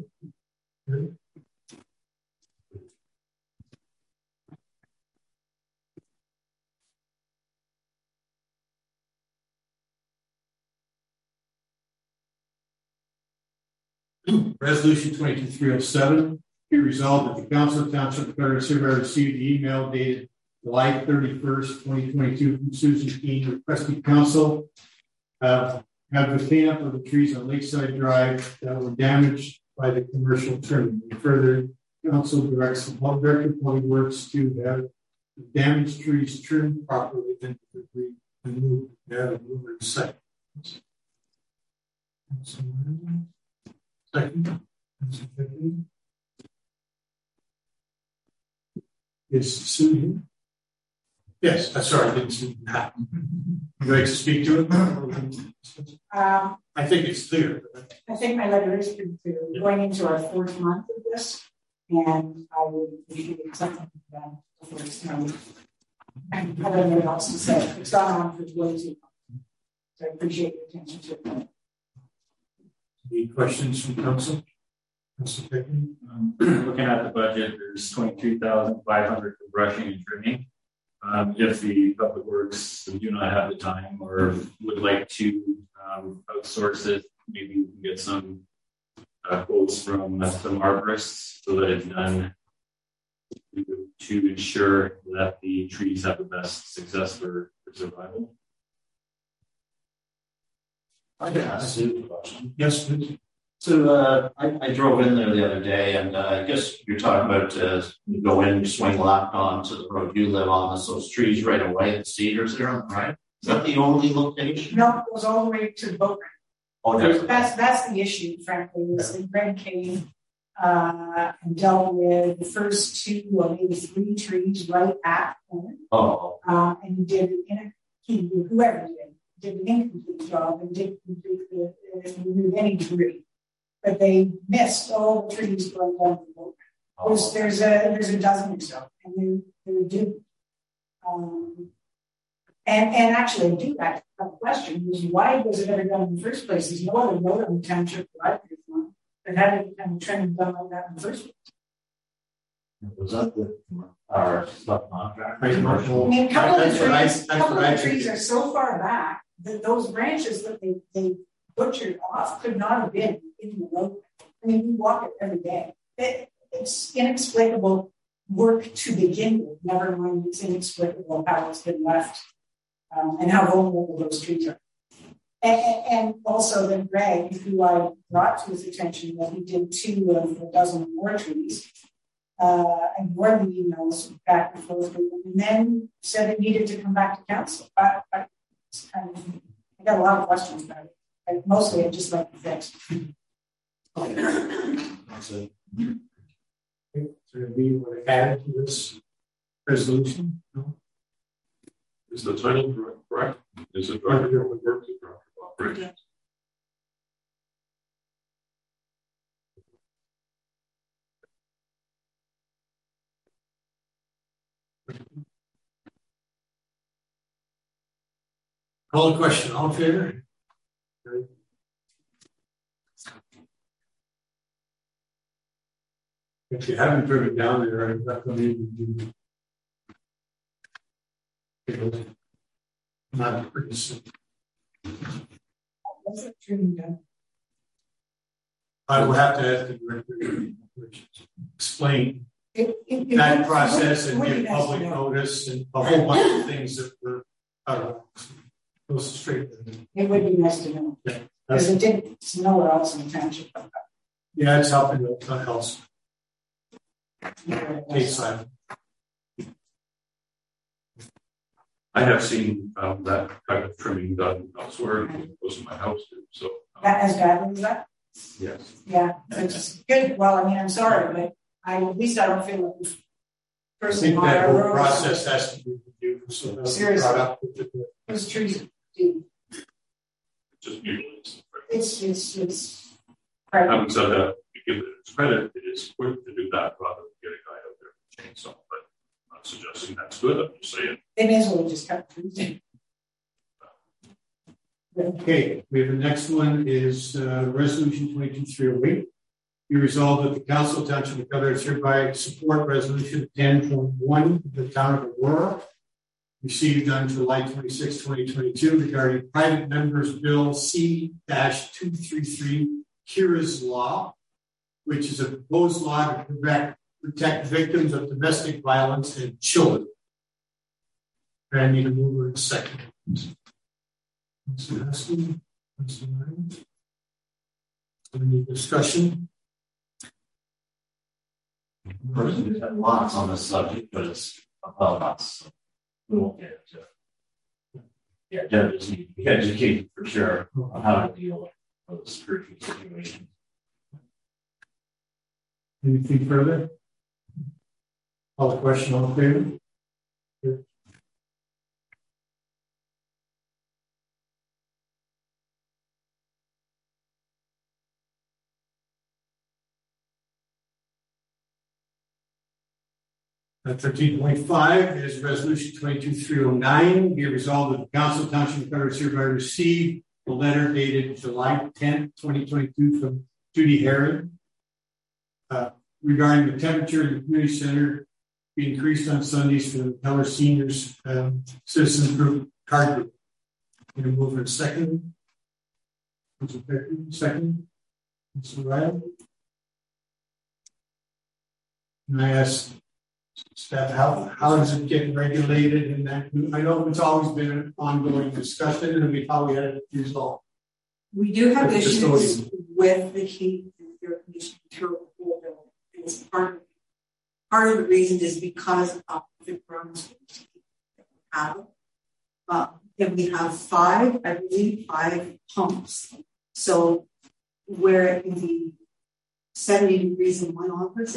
Resolution 22307, be resolved that the Council of Township of Clarence hereby received the email dated July 31st, 2022 from Susan Keene requesting council have the cleanup of the trees on Lakeside Drive that were damaged by the commercial trimming. And further, council directs the Director of Public Works to have the damaged trees trimmed properly and removed. Second. Is Susan? Yes, I'm sorry, I didn't see that. Would you like to speak to it? I think it's clear. I think my letter is pretty clear. We're going into our 4th month of this, and I would appreciate something done before it's done. And I don't know what else to say. It's gone on for way too long. So I appreciate your attention to it. Any questions from council? Looking at the budget, there's $23,500 for brushing and trimming. If the public works do not have the time or would like to outsource it, maybe we can get some quotes from some arborists so that it's done to ensure that the trees have the best success for survival. I can ask Sue a question. Yes, please. So I drove in there the other day, and I guess you're talking about you go in, you swing left onto the road you live on, those trees right away, the cedars there, right? Is that the only location? No, it goes all the way to the boat ramp. Oh, That's the issue, frankly, is that Greg came and dealt with the first 2 or maybe 3 trees right at the corner. Oh. And he did whoever did an incomplete job and didn't remove any debris. But they missed all the trees going down the boat. There's a dozen or so, and they're due. And actually, I do have a question: is why was it ever done in the first place? There's no other road on the township that I've heard from that had any kind of training done like that in the first place. Was that our subcontract? I mean, a couple of the trees are so far back that those branches that they butchered off could not have been in the road. I mean, we walk it every day. It's inexplicable work to begin with, never mind it's inexplicable how it's been left and how vulnerable those trees are. And also that Greg, who I brought to his attention that he did 2 of a dozen more trees, ignored the emails back and forth with them, and then said it needed to come back to council. I got a lot of questions about it. Mostly, I just like to fix. That's it. Okay. So we want to add to this resolution? No? Is the title correct? Is it Director of Works or Director of Operations? Call the question. All in favor? If you haven't driven down there, I've recommend you not pretty soon. What's it trimming done? I will have to ask the director to explain that process and give public notice and a whole bunch of things that were goes straight. It would be nice to know. Yeah, because it didn't nowhere else in the township. Yeah, it's helping with the health. I have seen that kind of trimming done elsewhere, close to my house too. So that as badly as that? Yes. Yeah, so it's good. Well, I mean, I'm sorry, but at least I don't feel like I think that whole process has to be reviewed. So seriously, those trees do. Just mutilates. It's I haven't said that give it its credit, it is quick to do that rather than get a guy out there with a chainsaw. But I'm not suggesting that's good. I'm just saying. They may as well just cut Tuesday. Okay, we have the next one is Resolution 22308. Be resolved that the Council of Township of Cutler hereby support Resolution 10.1 of the Town of Aurora, received on July 26, 2022, regarding Private Members Bill C-233, Kira's Law, which is a proposed law to protect victims of domestic violence and children. I need a mover in a second. Any discussion? Person who's had lots on this subject, but it's above us. We won't get into it. Yeah, judges need to be educated for sure on how to deal with those tricky situations. Anything further? Call the question on the favor. Good. At 13.5 is Resolution 22309. Be resolved that the Council of Township of Cutler hereby receive a letter dated July 10th, 2022 from Judy Herring regarding the temperature in the community center be increased on Sundays for the Cutler Seniors Citizens Group Card Group. I'm going to move in a second. Second. Mr. Ryan. And I ask staff, how does it get regulated in that? I know it's always been an ongoing discussion, and we thought we had it resolved. We do have issues with the heat and air conditioning through the whole building. And it's part of the reason is because of the grounds that we have. And we have five pumps. So where it can be 70 degrees in one office,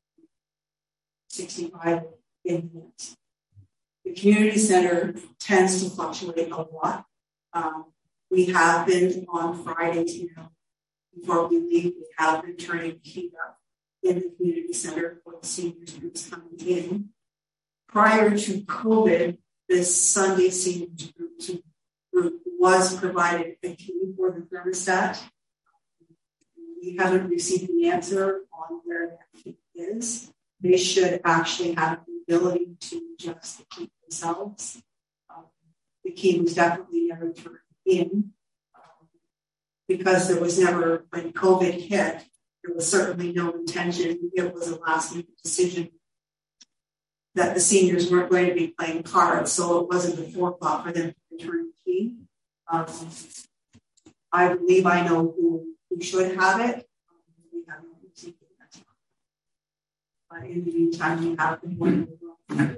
65 in minutes. The community center tends to fluctuate a lot. We have been on Fridays, before we leave, we have been turning the heat up in the community center for the seniors groups coming in. Prior to COVID, this Sunday seniors group was provided a key for the thermostat. We haven't received an answer on where that key is. They should actually have the ability to adjust the key themselves. The key was definitely never turned in because there was never, when COVID hit, there was certainly no intention. It was a last minute decision that the seniors weren't going to be playing cards, so it wasn't the forethought for them to return the key. I believe I know who should have it. We haven't received it. But in the meantime, we have been working with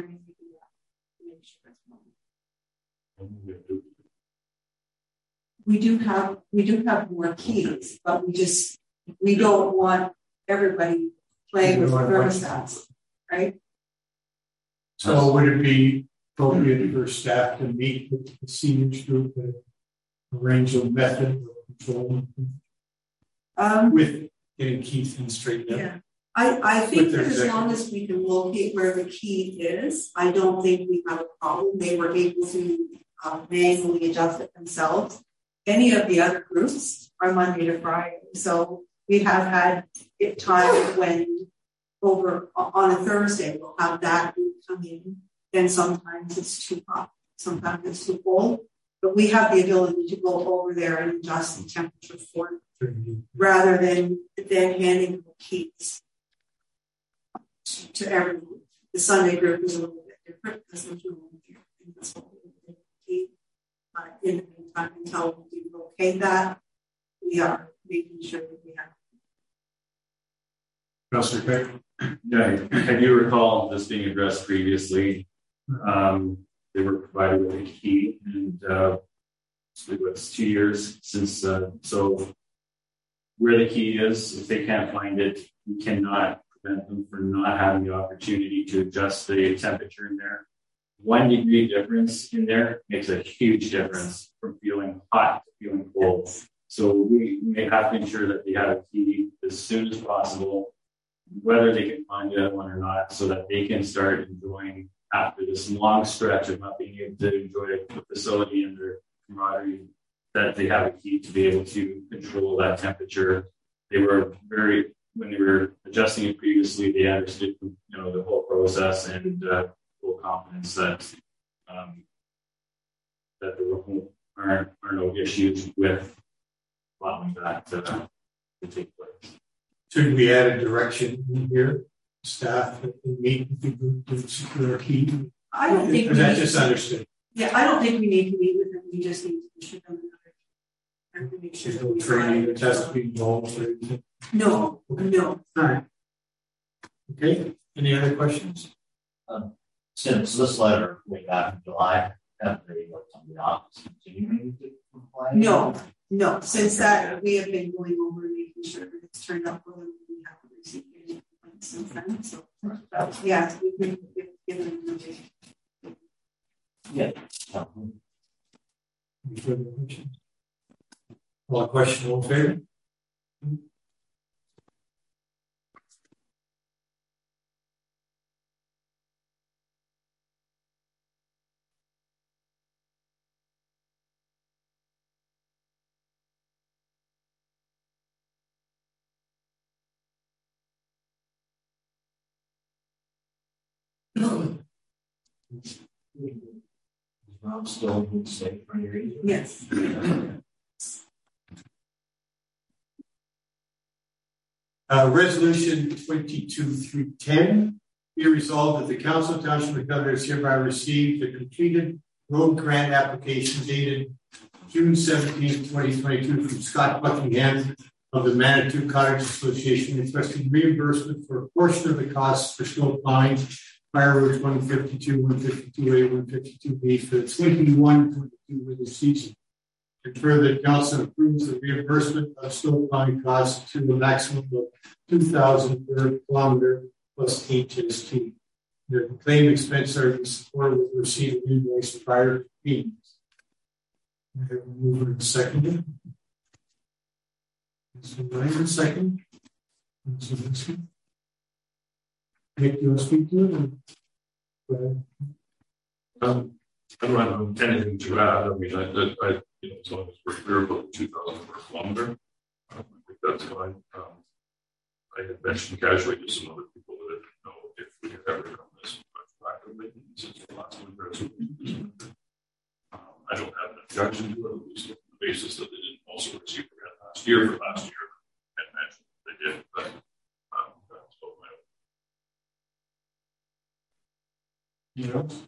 we do have more keys, but we don't want everybody playing with thermostats, right? So would it be appropriate for staff to meet with the seniors group and arrange a method of control with getting keys in straightened up? Yeah. I think that as long as we can locate where the key is, I don't think we have a problem. They were able to manually adjust it themselves. Any of the other groups are Monday to Friday. So we have had it time when over on a Thursday, we'll have that group come in. And sometimes it's too hot, sometimes it's too cold. But we have the ability to go over there and adjust the temperature for it rather than handing the keys to everyone. The Sunday group is a little bit different because there's no one here. And that's what we did with the key. In the meantime, until we locate that, we are making sure that we have. Mr. Craig? Yeah, I do recall this being addressed previously. They were provided with a key, and it was 2 years since. So, where the key is, if they can't find it, we cannot prevent them from not having the opportunity to adjust the temperature in there. 1 degree difference in there makes a huge difference from feeling hot to feeling cold. So we may have to ensure that they have a key as soon as possible, whether they can find the other one or not, so that they can start enjoying after this long stretch of not being able to enjoy the facility and their camaraderie, that they have a key to be able to control that temperature. They were when they were adjusting it previously, they understood, the whole process and full confidence that that there are no issues with allowing that to take place. Should we add a direction in here? Staff that can meet with the group to secure a key? I don't think that's just understood. Yeah, I don't think we need to meet with them. We just need to issue them and make sure There's no training that has to be involved or anything. No. All right. Okay. Any other questions? Since this letter way back in July, have they worked on the office continuing to comply? No. Since that, we have been going over and making sure that it's turned out well, and we haven't received any complaints since then. So, yeah, we've been given information. Yeah. Any further questions? All question, all in favor? Rob still in good state for your reason? Yes. Resolution 22-310. Be resolved that the Council of Township of Governor has hereby received the completed road grant application dated June 17, 2022 from Scott Buckingham of the Manitou Cottage Association, requesting reimbursement for a portion of the costs for snow plowing Fire Roads 152, 152A, 152B for the 21-22 winter season. And further, Council approves the reimbursement of snow plowing costs to the maximum of $2,000 per kilometer plus HST. The claim expenses are supported with receipt of invoice prior to meetings. I have a mover and second. Mr. Ryan, second. Mr. Nick, you want to speak to it? Go ahead. I don't have anything to add. I mean, I as long as we're clear about 2,000 per kilometer, I think that's fine. I had mentioned casually to some other people that I didn't know if we had ever done this practically since the last one. I don't have an objection to it, at least on the basis that they didn't also receive the grant last year. And mentioned they did, but that's what my opinion.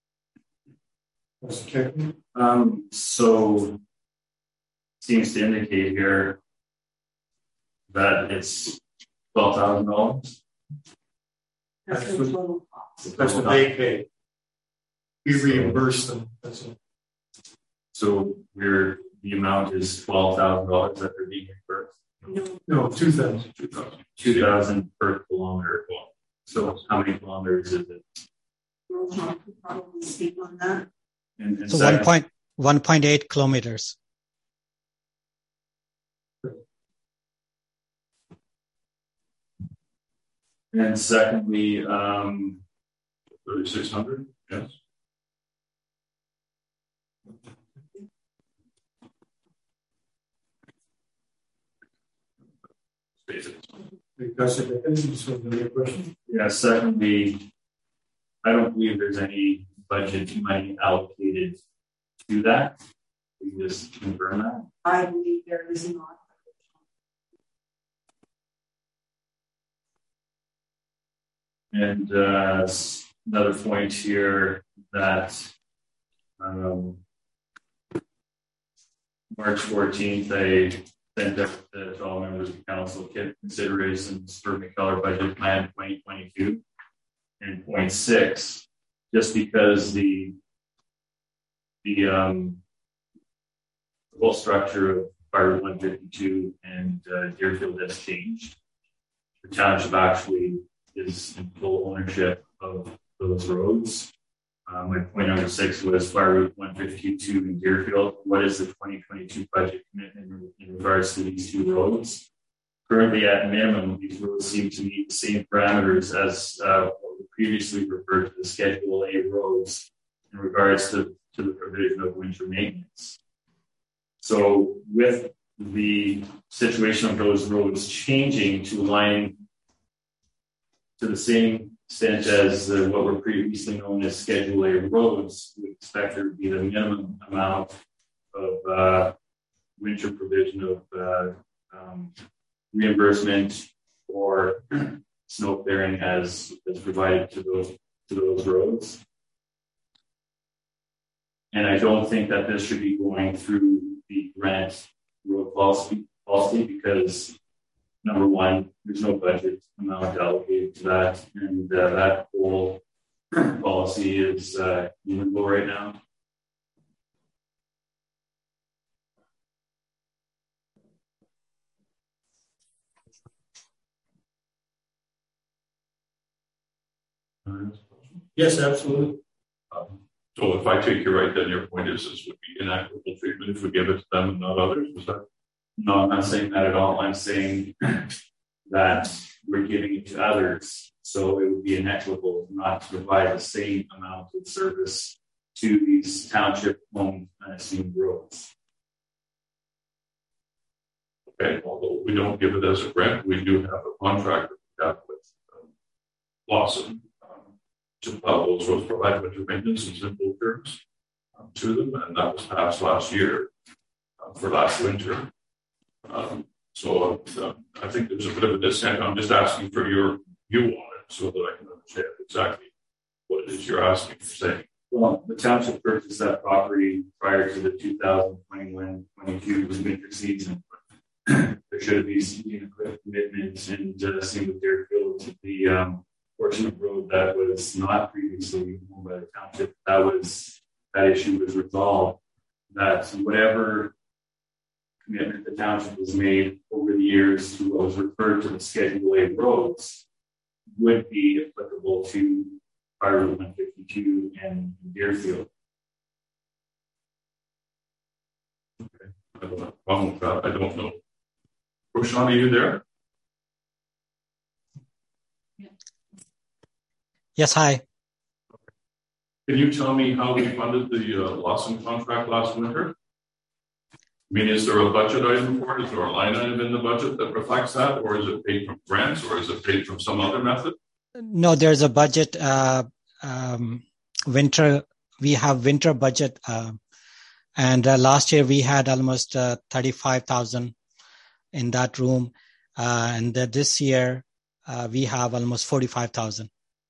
Okay. So seems to indicate here that it's $12,000. That's the total cost. That's what they pay. We reimburse them. That's it. So the amount is $12,000 that they're being reimbursed. No, 2,000. 2,000 per kilometer. So how many kilometers is it? We'll probably speak on that. And so 1.8 kilometers. And secondly, 3,600. Yes. Yeah, secondly, I don't believe there's any budget money allocated to that. We just confirm that. I believe there is not. And another point here that March 14th, I sent out to all members of the council considerations for McKellar Budget Plan 2022 and point 6, just because the whole structure of Fire 152 and Deerfield has changed. The township actually is in full ownership of those roads. My point number 6 was Fire Route 152 in Deerfield. What is the 2022 budget commitment in regards to these two roads. Currently, at minimum, these roads seem to meet the same parameters as what we previously referred to the Schedule A roads in regards to the provision of winter maintenance. So with the situation of those roads changing to align to the same extent as what were previously known as Schedule A roads, we expect there to be the minimum amount of winter provision of reimbursement or snow clearing as provided to those roads. And I don't think that this should be going through the grant road policy because, number one, there's no budget amount allocated to that, and that whole policy is in limbo right now. Yes, absolutely. So if I take you right, then your point is this would be inequitable treatment if we give it to them and not others? Was that? No, I'm not saying that at all. I'm saying that we're giving it to others, so it would be inequitable not to provide the same amount of service to these township-owned unassuming roads. Okay, although we don't give it as a grant, we do have a contract that we have with Lawson to plow those roads, provide winter maintenance in simple terms to them, and that was passed last year for last winter. So I think there's a bit of a disconnect. I'm just asking for your view on it so that I can understand exactly what it is you're asking for saying. Well, the township purchased that property prior to the 2021-22 winter season. There should be some commitments and same with Deerfield to the portion of road that was not previously owned by the township. That issue was resolved. That whatever commitment the township has made over the years to what was referred to the Schedule A roads would be applicable to Highway 152 and Deerfield. Okay, I don't have a problem with that. I don't know. Roshan, are you there? Yes, hi. Can you tell me how we funded the Lawson contract last winter? I mean, is there a budget item for it? Is there a line item in the budget that reflects that? Or is it paid from grants? Or is it paid from some other method? No, there's a budget. We have winter budget. And last year we had almost 35,000 in that room. And this year we have almost 45,000.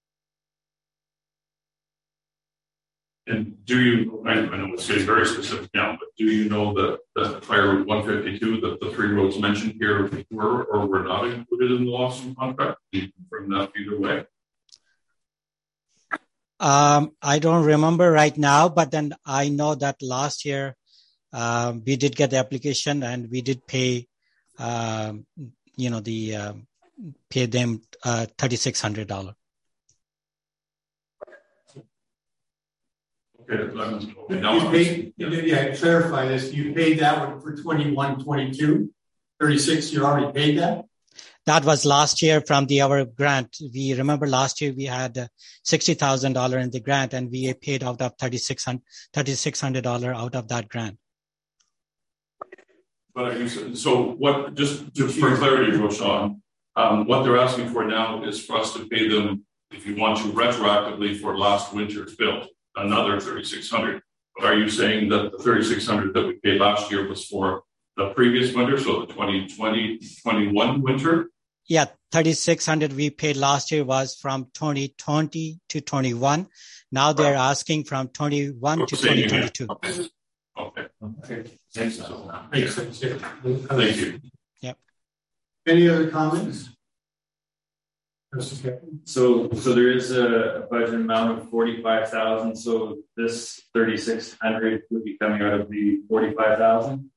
And do you, I know it's getting very specific now, but do you know that Highway 152, that the three roads mentioned here were or were not included in the Lawson contract? Can you confirm that either way? I don't remember right now, but then I know that last year we did get the application and we did pay, pay them $3,600. Okay, clarify this. You paid that one for 21-22, 36. You already paid that. That was last year from our grant. We remember last year we had $60,000 in the grant, and we paid out of $3,600 out of that grant. But so what? Just for clarity, Roshan, what they're asking for now is for us to pay them, if you want to, retroactively for last winter's bill, another $3,600. But are you saying that the $3,600 that we paid last year was for the previous winter, so the 2020-21 winter? Yeah, $3,600 we paid last year was from 2020 to 21. Now they're asking from 21 to 2022. Okay. Thanks. Thank you. Yep. Any other comments? So there is a budget amount of 45,000. So this 3,600 would be coming out of the 45,000.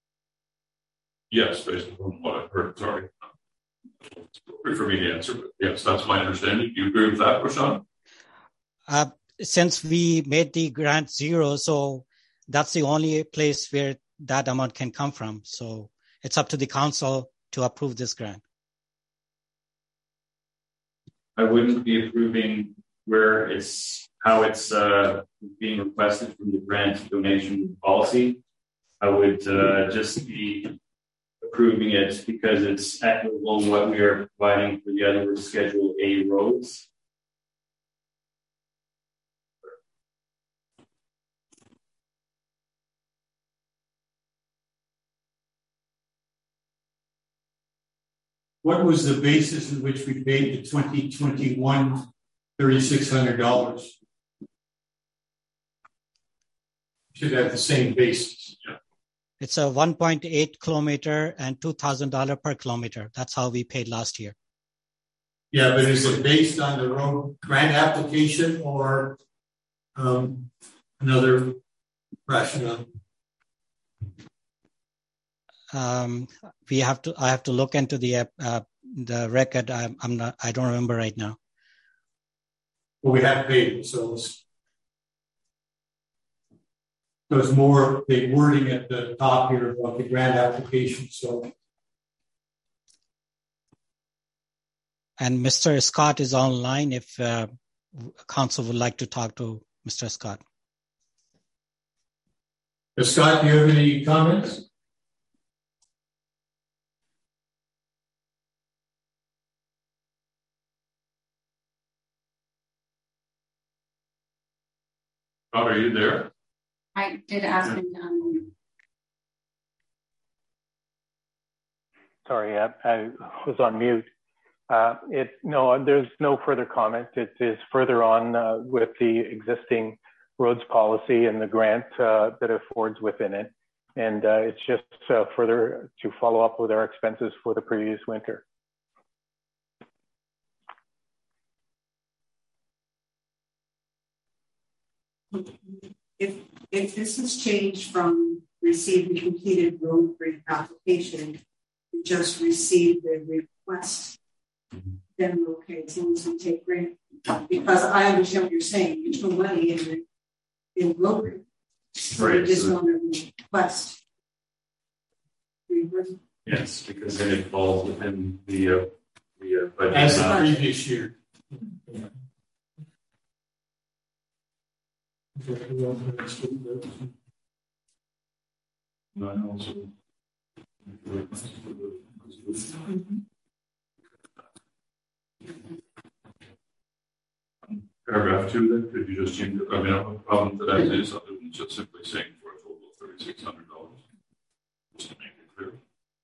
Yes, based on what I've heard. Sorry, it's appropriate for me to answer, but yes, that's my understanding. Do you agree with that, Roshan? Since we made the grant zero, so that's the only place where that amount can come from. So it's up to the council to approve this grant. I wouldn't be approving how it's being requested from the grant donation policy. I would just be approving it because it's equitable what we are providing for the other Schedule A roads. What was the basis in which we paid the 2021 $3,600? Should have the same basis. Yeah. It's a 1.8 kilometer and $2,000 per kilometer. That's how we paid last year. Yeah, but is it based on the road grant application or another rationale? I have to look into the record. I don't remember right now. Well, we have paid it, so it's more the wording at the top here about the grant application. So, and Mr. Scott is online. If council would like to talk to Mr. Scott. Scott, do you have any comments? Scott, are you there? I did ask him. Sorry, I was on mute. No, there's no further comment. It is further on with the existing roads policy and the grant that affords within it. And it's just further to follow up with our expenses for the previous winter. If this has changed from receiving completed road grant application, we just received the request, then we're okay as long as we take grant. Because I understand what you're saying, there's no money in road grant. So right, we just want to request. Yes, because then it falls within the budget. As the previous year. Yeah. Paragraph 2 then, could you just change it? I mean, I have a problem that as is, other than just simply saying for a total of $3,600, just to make it clear.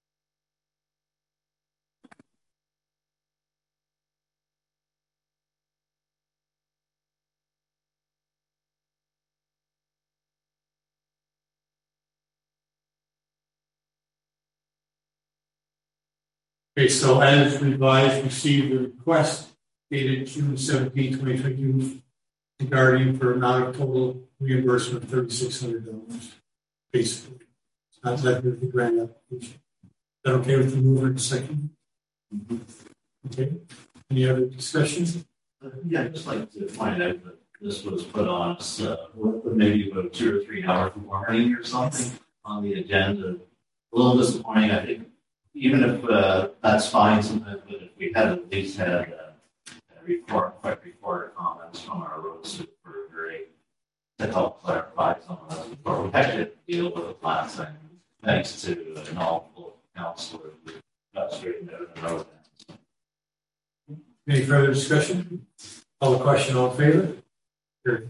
Okay, so as revised, received the request dated June 17, 2022, regarding for amount of total reimbursement of $3,600, basically. It's not like the grant application. Is that okay with the mover and second? Okay. Any other discussions? Yeah, I'd just like to find out that this was put on us maybe about 2 or 3 hours warning or something on the agenda. A little disappointing, I think. Even if that's fine, sometimes, but if we had at least had quick report comments from our road supervisor to help clarify some of that before we actually deal with the last thing. Thanks to an all council who got straightened out in the road. Any further discussion? Call the question, all in favor? Sure.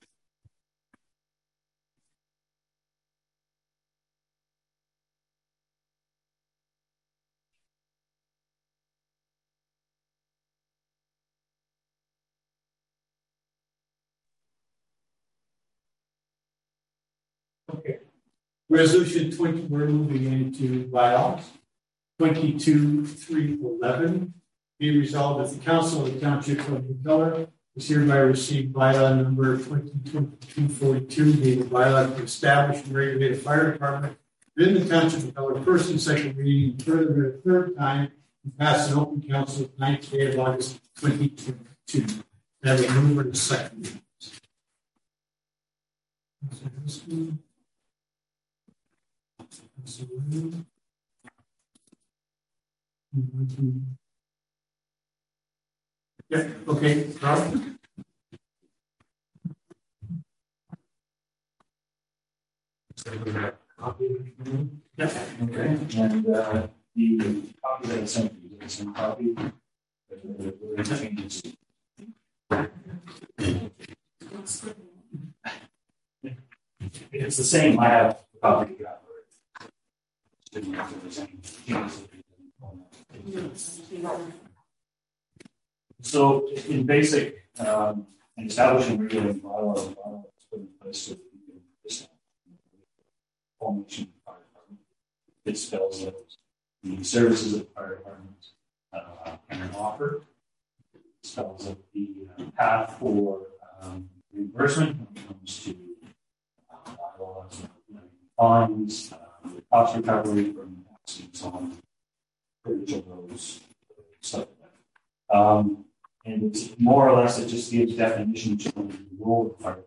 Okay. Resolution 20, we're moving into bylaws. 22-311. Be resolved that the Council of the Township of McKellar is hereby received bylaw number 2022, being a bylaw to establish and regulate a fire department within the Township of McKellar, first and second reading, and further a third time, and pass an open council of 9th day of August 2022. Have a mover and a second. Yeah, okay, Rob? Yeah, okay. And the copy that I sent you, the same copy. It's the same. I have a copy. So, in basic, establishing regulating bylaws put in place so that you can formation of the fire department. It spells out the services of the fire department can offer. It spells out the path for reimbursement when it comes to bylaws, fines, cost recovery from accidents on each of those stuff. And it's more or less, it just gives definition to the role of the fire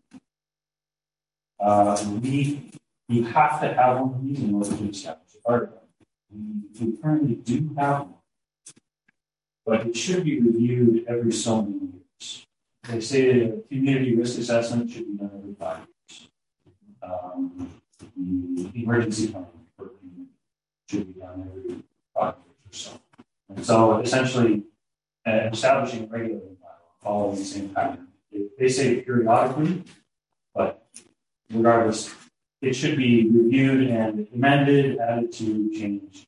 department. You have to have one of these in order to establish a fire department. We currently do have one, but it should be reviewed every so many years. They say a community risk assessment should be done every 5 years. The emergency plan for community should be done every 5 years or so. And so essentially, establishing a regulating bylaw following the same pattern. They say periodically, but regardless, it should be reviewed and amended, added to, changed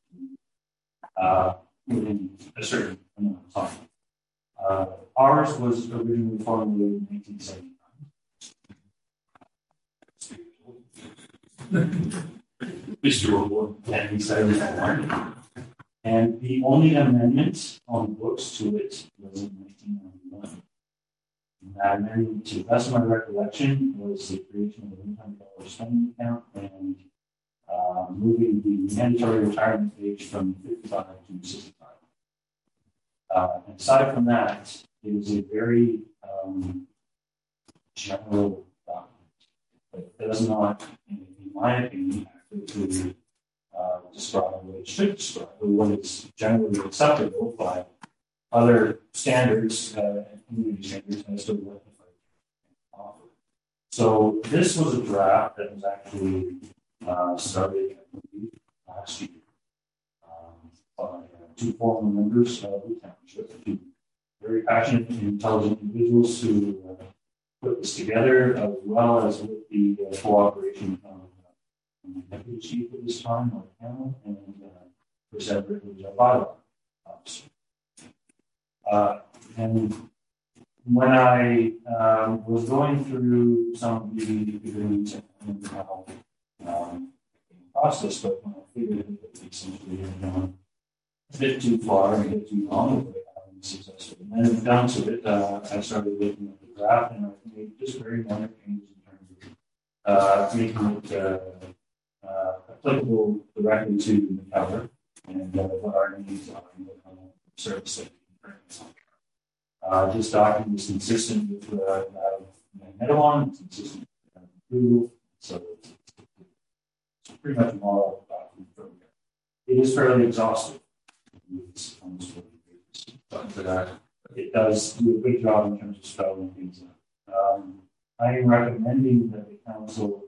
within a certain amount of time. Ours was originally formulated in 1979. And the only amendment on the books to it was in 1991. And that amendment, to the best of my recollection, was the creation of an $100 spending account and moving the mandatory retirement age from 55 to 65. And aside from that, it is a very general document, but it does not, in my opinion, accurately describe what it should describe, or what is generally acceptable by other standards, community standards, as to what the fire can offer. So this was a draft that was actually started last year by two former members of the township, two very passionate and intelligent individuals who put this together, as well as with the cooperation of the deputy chief at this time, Mark Hamill, and Chris Everett, who was our bylaw officer. And when I was going through some of the agreements and how process, but when I figured that it essentially had gone a bit too far and a bit too long with it, having successful. And then down to it, I started looking at the draft, and I made just very minor changes in terms of making it applicable directly to the cover and what our needs are and what kind of service that we can bring. This document is consistent with that of Metabon, it's consistent with Google, so it's pretty much a model document from here. It is fairly exhaustive. It's almost 40 pages, but it does do a good job in terms of spelling things out. I am recommending that the council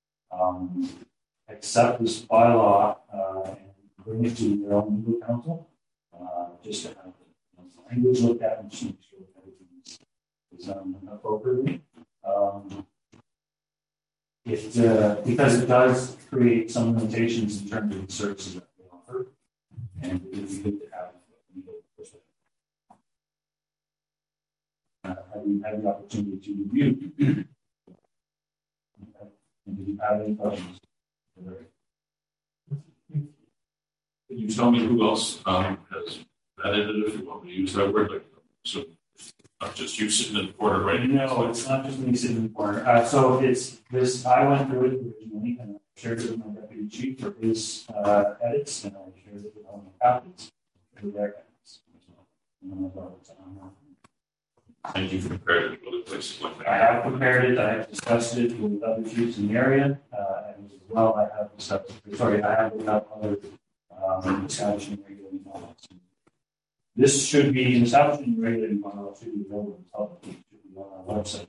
accept this bylaw and bring it to their own legal counsel, just to have the language looked at and just make sure that everything is done appropriately. Because it does create some limitations in terms of the services that we offer, and it would be good to have a legal perspective. Have you had the opportunity to review? And did you have any questions? Can you tell me who else has edited it, if you want me to use that word? Like, so not just you sitting in the corner, right? No, it's not just me sitting in the corner. So it's this. I went through it originally, and I shared it with my deputy chief for his edits, and I shared it with all my captains for their edits as well. And you've compared it to other places like that? I have compared it. I have discussed it with other chiefs in the area, and as well, I have discussed. I have looked up other establishing regulating This should be establishing and regulating bylaw should be available to the public. It should be on our website.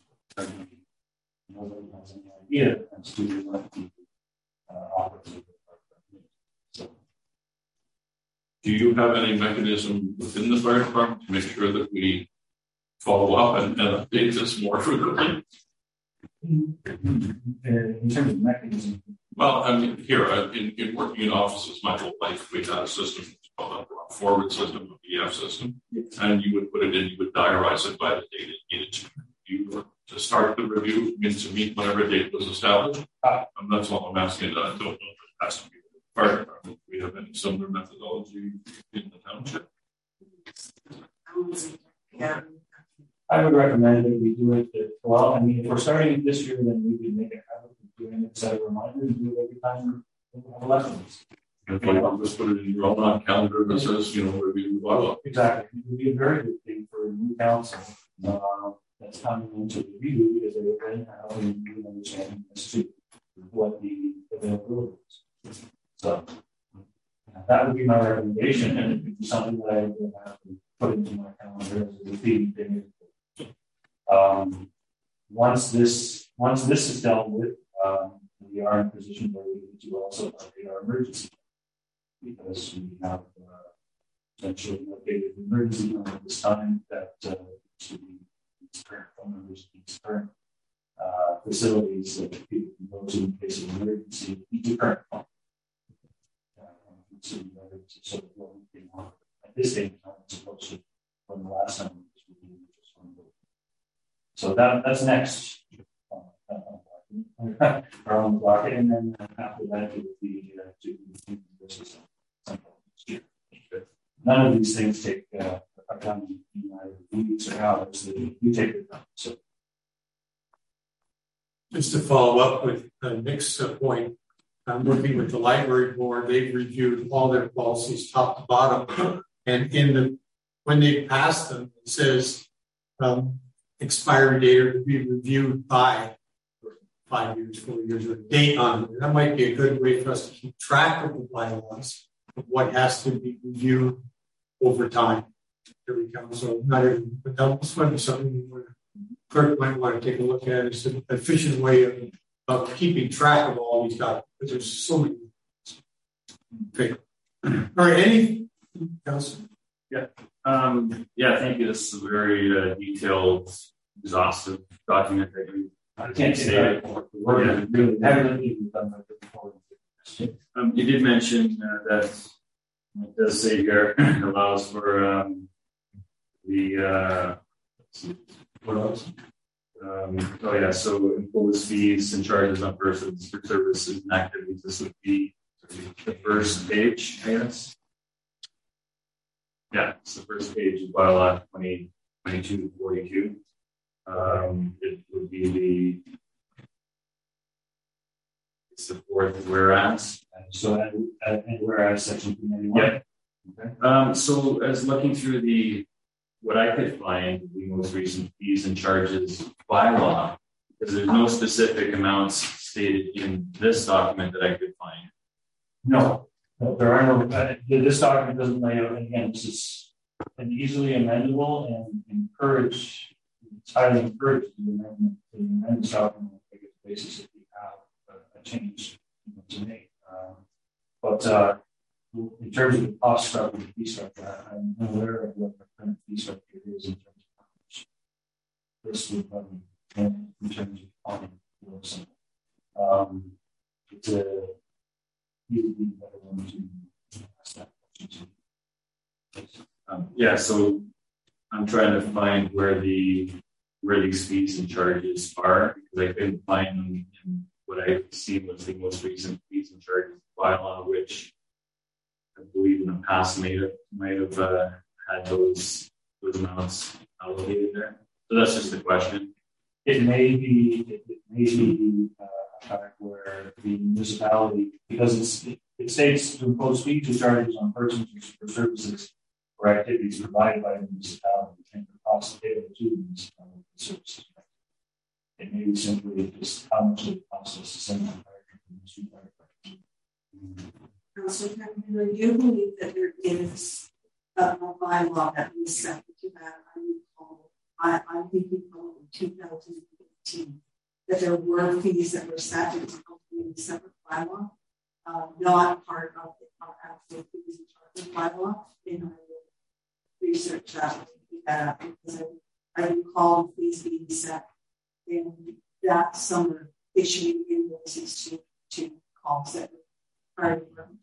Nobody has any idea as to what the operative. So, do you have any mechanism within the fire department to make sure that we follow up and update this more frequently? In terms of mechanism. Well, I mean, here in working in offices my whole life, we had a system called a forward system, a PF system, and you would put it in, you would diarize it by the date it needed to review, to start the review, means to meet whenever date was established. And that's all I'm asking. I don't know if it has to be the fire department. Do we have any similar methodology in the township? Yeah. I would recommend that we do it. Well, I mean, if we're starting this year, then we could make a habit of doing it, set a reminder, and do it every time we have elections. Okay, I'll just put it in your own calendar that says, review the bylaw. Exactly. It would be a very good thing for a new council that's coming into review because they would then have a new understanding as to what the availability is. So that would be my recommendation, and it would be something that I would have to put into my calendar as a repeating thing. Once this is dealt with, we are in a position where we need to also update our emergency, because we have essentially an updated emergency plan at this time that should be these current phone numbers, these current facilities that people can go to in case of emergency, each current phone. So at this stage, it's supposed to from the last time. So that's next on the block, and then after that it would be none of these things take are done in either weeks or hours. You take it done. So just to follow up with Nick's point, I'm working with the library board. They've reviewed all their policies top to bottom, and when they pass them, it says expiry date or to be reviewed by 5 years, 4 years, or a date on it. That might be a good way for us to keep track of the bylaws of what has to be reviewed over time. Here we come. So not even, but that might be something clerk might want to take a look at. It's an efficient way of keeping track of all these documents, because there's so many. Okay. All right. Anything else? Yeah. Thank you. This is a very detailed, exhaustive document that you can't say that. Really haven't even done that before. You did mention that it does say here allows for what else? So impose fees and charges on persons for services and activities. This would be the first page, I guess. Yeah, it's the first page of bylaw 2022-42. It would be it's the fourth whereas. So and whereas section 291. Yeah. Okay. So as looking through what I could find the most recent fees and charges bylaw, because there's no specific amounts stated in this document that I could find. No, there are no. This document doesn't lay out. Again, this is an easily amendable and it's highly encouraged to amend this document on a basis if you have a change to make. But in terms of the cost structure, the fee structure, I'm aware of what the current fee structure is in terms of how much this would in terms of funding. It's a usually better one to ask that question. So I'm trying to find where these fees and charges are, because I couldn't find them in what I've seen was the most recent fees and charges bylaw, which I believe in the past might have had those amounts allocated there. So that's just the question. It may be a fact where the municipality, because it states to impose fees and charges on persons for services or activities provided by the municipality and the cost payable to the municipality for services. It may be simply just how much it costs us to send them fire companies. I do believe that there is a bylaw that was set to that. I'm thinking of 2018 that there were fees that were set in a separate bylaw, not part of the actual fees and charges bylaw. And I will research that because I recall fees being set in that summer issuing invoices to calls that are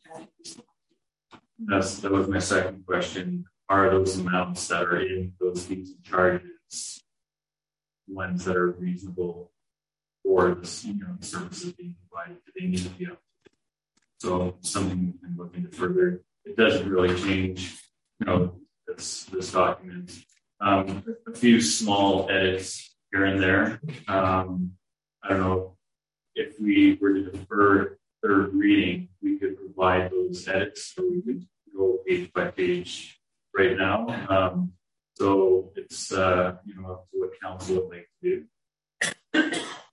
that was my second question. Are those amounts that are in those fees and charges ones that are reasonable for this, the services being provided? Do they need to be up? So something we can look into further. It doesn't really change, this document. A few small edits here and there. I don't know if we were to defer third reading, we could provide those edits, or we could go page by page right now. So it's up to what council would like to do.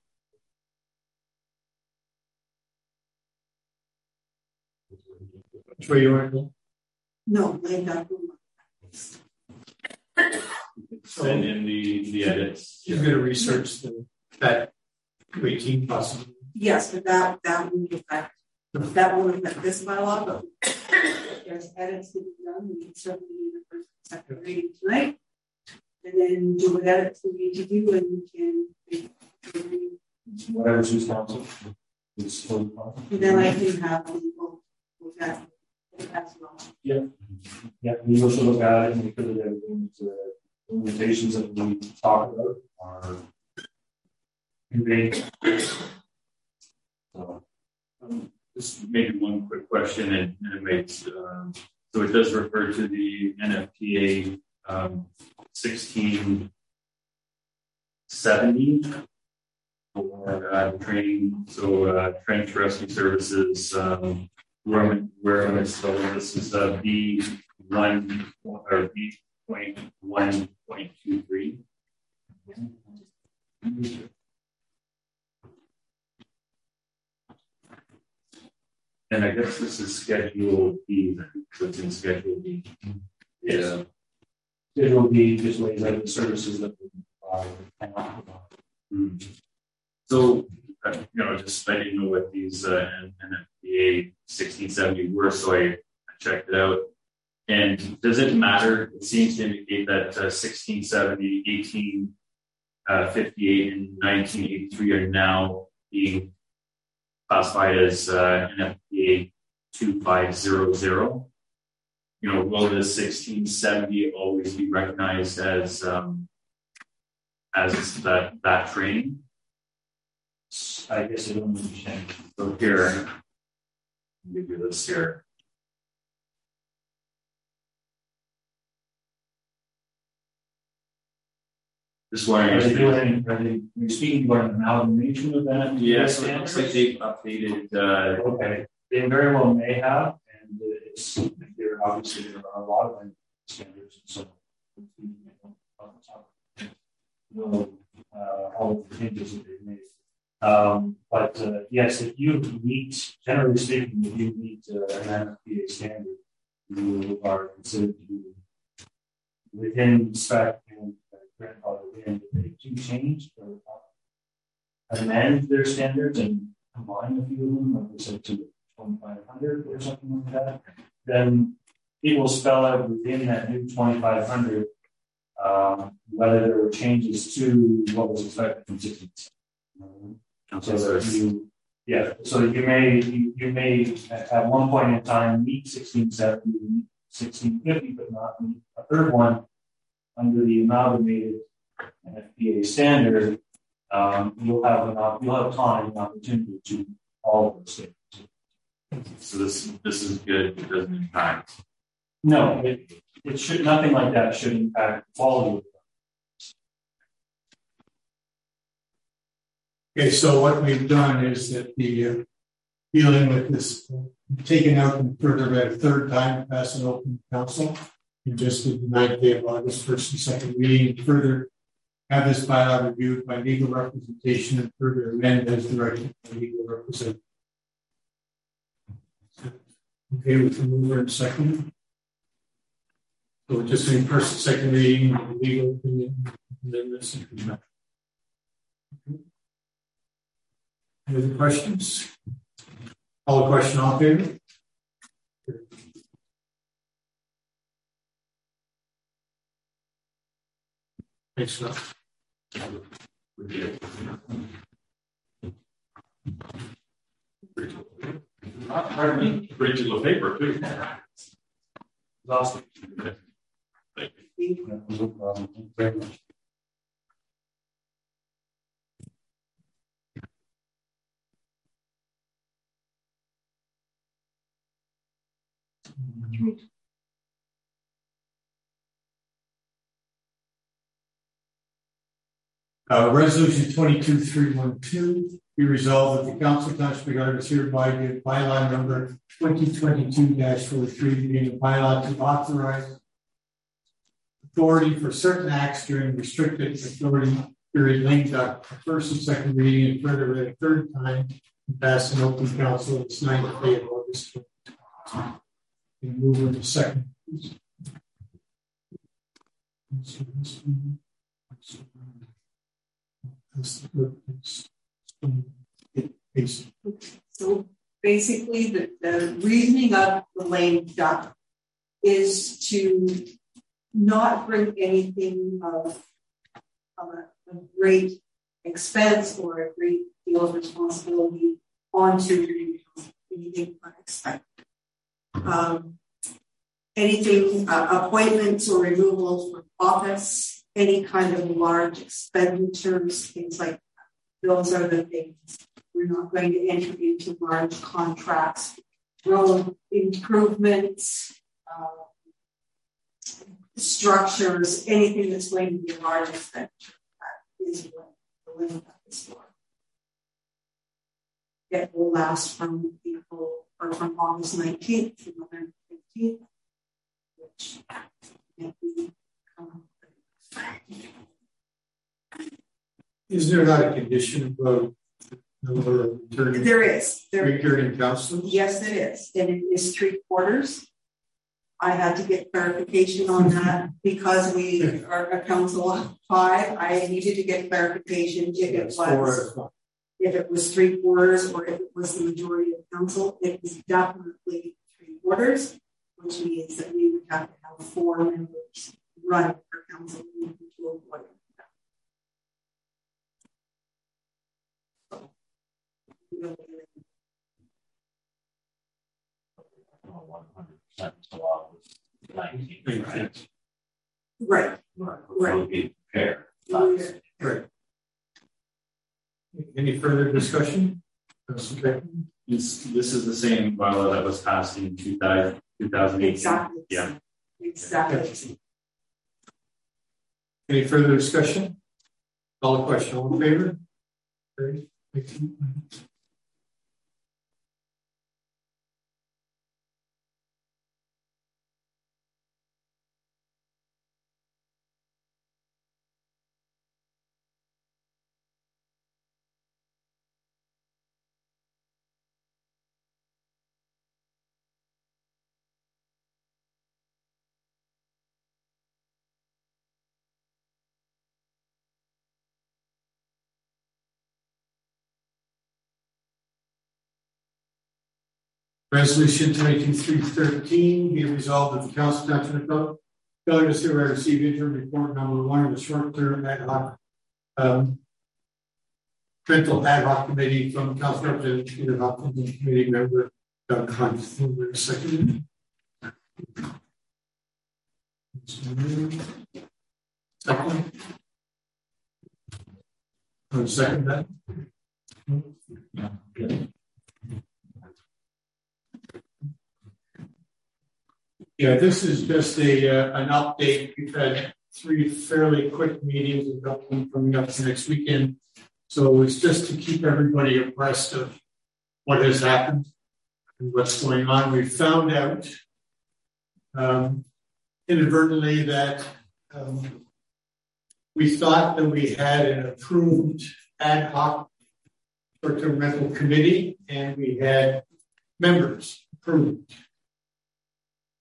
Which way you want to go? No, lay down. Send in the edits. You're going to research that 18 possibly. Yes, but that won't affect this bylaw, but if there's edits to be done, we can certainly do the first and second reading tonight. And then do what edits we need to do, and we can whatever suits council. And then I can have legal look at it as well. Yeah. We also look at it and we put it in the limitations that we talk about are conveyed. Just maybe one quick question, and it makes so it does refer to the NFPA 1670 for training. So trench rescue services, where so this is B1 or B.1.23. And I guess this is Schedule B, so it's in Schedule B. Yeah. Schedule B just lays out the services that we provide. So, just I didn't know what these NFPA 1670 were, so I checked it out. And does it matter? It seems to indicate that 1670, 1858, and 1983 are now being classified as NFPA 2500. Will this 1670 always be recognized as that training? I guess it only change. So here, I'll give you this here. This one. Are they speaking about an amalgamation of that? Yes, it looks like they've updated. Okay, they very well may have, and there obviously there are a lot of standards, so all of the changes that they've made. But yes, if you meet, generally speaking, if you meet an NFPA standard, you are considered to be within spec and grandfathered in. If they do change or amend their standards and combine a few of them, like we said, to 2500 or something like that, then it will spell out within that new 2500 whether there were changes to what was expected from 16. So you may at one point in time meet 1670, 1650, but not meet a third one under the amalgamated NFPA standard. You'll have time and opportunity to all of those things. So this is good. It doesn't impact. No, it should, nothing like that should impact the quality of it. Okay, so what we've done is that the dealing with this taken out and further read a third time, pass an open council. We just did the 9th day of August, first and second reading, and further have this bylaw reviewed by legal representation and further amend as directed by legal representative. Okay, with the mover and second. So just in person, second reading, legal opinion, and then this introduction. Any other questions? All the question on favor? Thanks, enough. Original paper too. Awesome. Thank you. No problem. Thank you very much. Resolution 22312 be resolved that the Council of Township of Garden is hereby give bylaw number 2022-43 being a bylaw to authorize authority for certain acts during restricted authority period linked up first and second reading and further read a third time and pass an open council its 9th day of August. And move into second. So basically, the reasoning of the lame duck is to not bring anything of a great expense or a great deal of responsibility onto anything unexpected. Anything, appointments or removals from office, any kind of large expenditures, things like that. Those are the things. We're not going to enter into large contracts, road improvements, structures, anything that's going to be a large expenditure. That is what the limit is for. It will last from April or from August 19th to November 15th, which may be Is there not a condition about number of returning? There is. Returning councils? Yes, it is. And it is 3/4. I had to get clarification on that because we are a council of 5. I needed to get clarification if it was 3/4 or if it was the majority of council. It was definitely 3/4, which means that we would have to have 4 members running for council to avoid that. Right. Right. Any further discussion? Okay. This is the same bylaw that was passed in 2018. Exactly. Yeah. Exactly. Any further discussion? Call the question. All in favor? Great. Thank you. Resolution 22313 be resolved that the Council of Township of Garden is hereby receive interim report number 1 of the short-term ad hoc rental ad hoc committee from Council Representative ad hoc committee member Doug Hunt. Second. Second that. Yeah, this is just an update. We've had 3 fairly quick meetings. We've got one coming up next weekend. So it's just to keep everybody abreast of what has happened and what's going on. We found out inadvertently that we thought that we had an approved ad hoc short-term rental committee and we had members approved.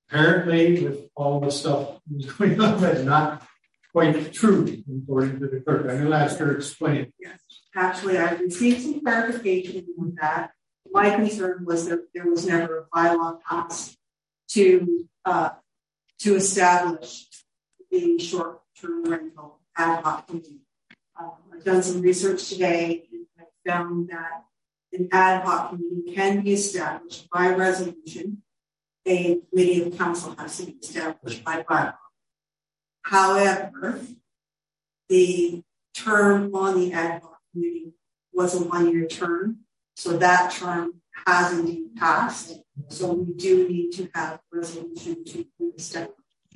apparently, with all the stuff going on, that's not quite true, according to the clerk. I'm going to ask her to explain. Yes, actually, I received some clarification on that. My concern was that there was never a bylaw passed to establish the short-term rental ad hoc committee. I've done some research today and I found that an ad hoc committee can be established by resolution. A committee of council has to be established by bylaw. However, the term on the ad hoc committee was a 1-year term, so that term has indeed passed. So we do need to have resolution to be established.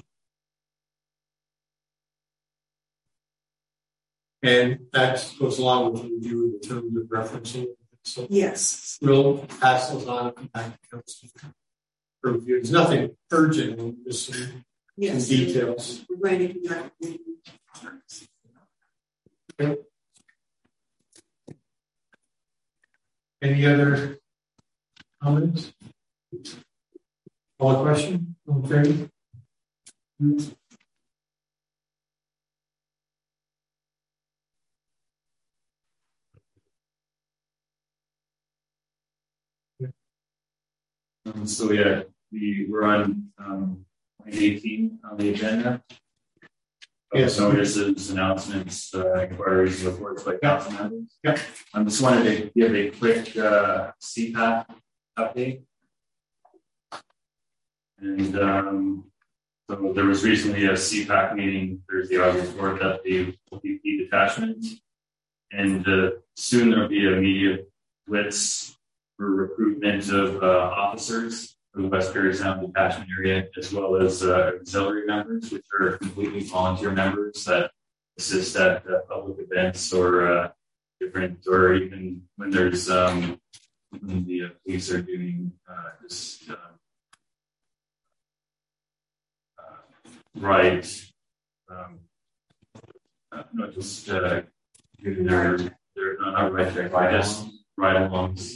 And that goes along with the review of the terms of referencing. So yes, we'll pass those on and come back to council for review. There's nothing urgent in this. Yes, details. We're going to conduct the okay. Any other comments? All question? Okay. So yeah, we're on 2018 on the agenda. Yes. Notices, announcements, inquiries, reports by council members. Yep. I just wanted to give a quick CPAC update. And so there was recently a CPAC meeting Thursday, August 4th at the OPP detachment. And soon there will be a media blitz for recruitment of officers for the West Perry Sound detachment area, as well as auxiliary members, which are completely volunteer members that assist at public events or different, or even when there's when the police are doing just rides, no, just giving their not right there, I guess ride-alongs.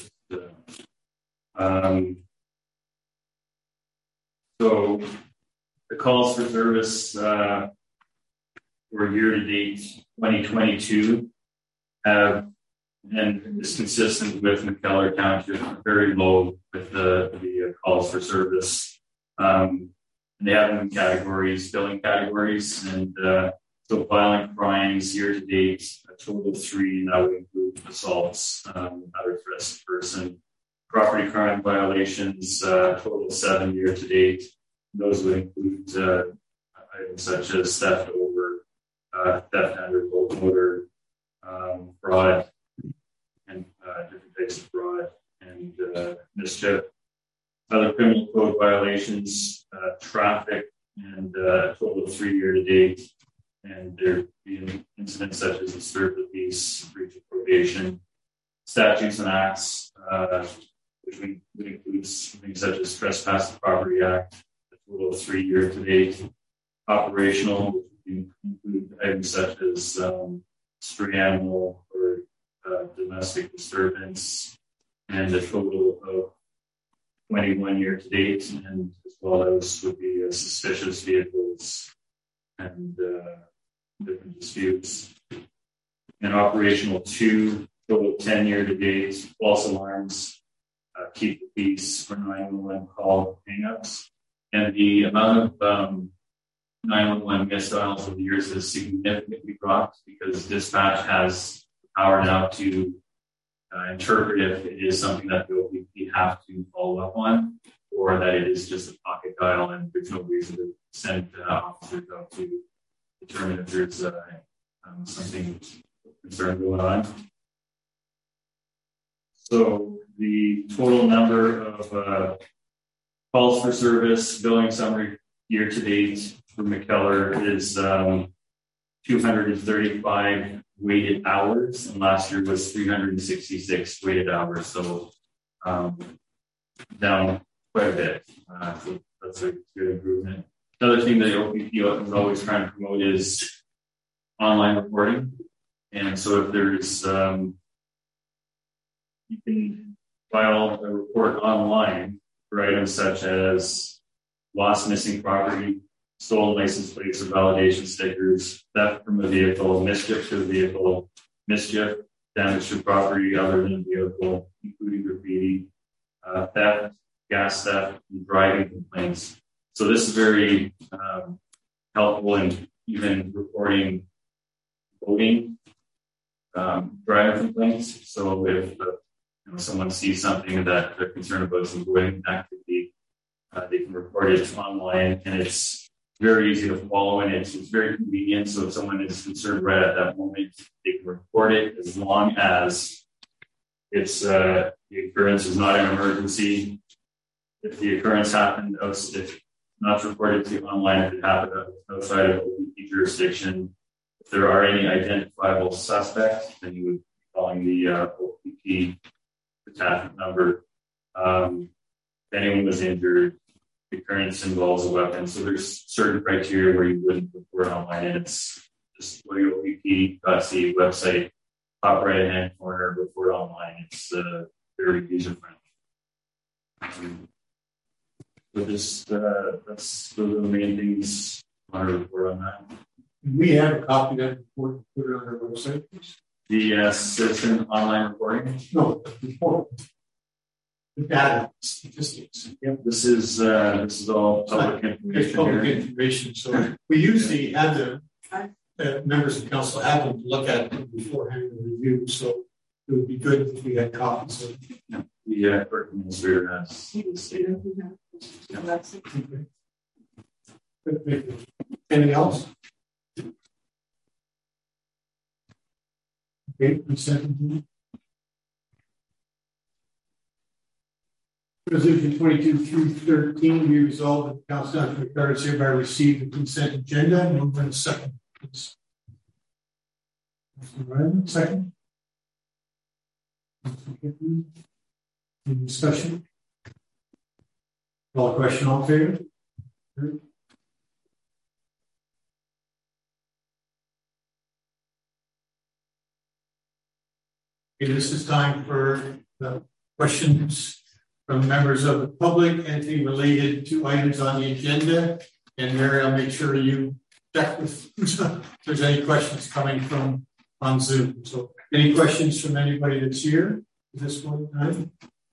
So the calls for service for year-to-date 2022 have, and is consistent with McKellar Township, very low with the calls for service. They have them in categories, billing categories, and so violent crimes year-to-date, a total of 3, and that would include assaults, other threats to person. Property crime violations, total of 7 year-to-date. Those would include items such as theft over, theft under motor, fraud, and different types of fraud and mischief. Other criminal code violations, traffic, and a total of 3 year-to-date. And there being incidents such as disturb the peace, breach of probation, statutes and acts, which would include things such as Trespass and Property Act, a total of 3 year-to-date. Operational, which would include items such as stray animal or domestic disturbance, and a total of 21 year-to-date, and as well as would be suspicious vehicles and different disputes. And operational 2, total of 10 year-to-date, false alarms, keep the peace for 911 call hang-ups. And the amount of 911 missed dials over the years has significantly dropped because dispatch has the power now to interpret if it is something that the OPP have to follow up on, or that it is just a pocket dial and there's no reason to send officers out to determine if there's something concerned going on. So the total number of calls for service, billing summary year-to-date for McKellar is 235 weighted hours, and last year was 366 weighted hours, so down quite a bit. So that's a good improvement. Another thing that the OPP is always trying to promote is online reporting, and so if there's you can file a report online for items such as lost, missing property, stolen license plates or validation stickers, theft from a vehicle, mischief to the vehicle, mischief, damage to property other than vehicle, including graffiti, theft, gas theft, and driving complaints. So this is very helpful in even reporting voting driving complaints. So if someone sees something that they're concerned about some voting activity, they can report it online, and it's very easy to follow, and it's very convenient. So if someone is concerned right at that moment, they can report it as long as it's the occurrence is not an emergency. If the occurrence happened, if not reported to online, if it happened outside of OPP jurisdiction, if there are any identifiable suspects, then you would be calling the OPP detachment number. If anyone was injured, the occurrence involves a weapon. So there's certain criteria where you wouldn't report online, and it's just go to OPP.ca website, top right hand corner, report online. It's very user friendly. So just that's those are the main things I want to report on that. We have a copy of that report, put it on our website. The citizen online reporting? No, the report. The data, statistics. Yep, this is all public information. It's public information. So we usually have the members of council have them look at them beforehand the review. So it would be good if we had copies of it. The clerk administrator has. Okay. Anything else? Okay, consent. Resolution 22-13, we resolve that the Council of Records hereby receive the consent agenda. Move in a second, please. Mr. Ryan, second. Any discussion? Call a question, all in favor? Okay, this is time for the questions from members of the public, anything related to items on the agenda. And Mary, I'll make sure you check if there's any questions coming from on Zoom. So any questions from anybody that's here at this point in time?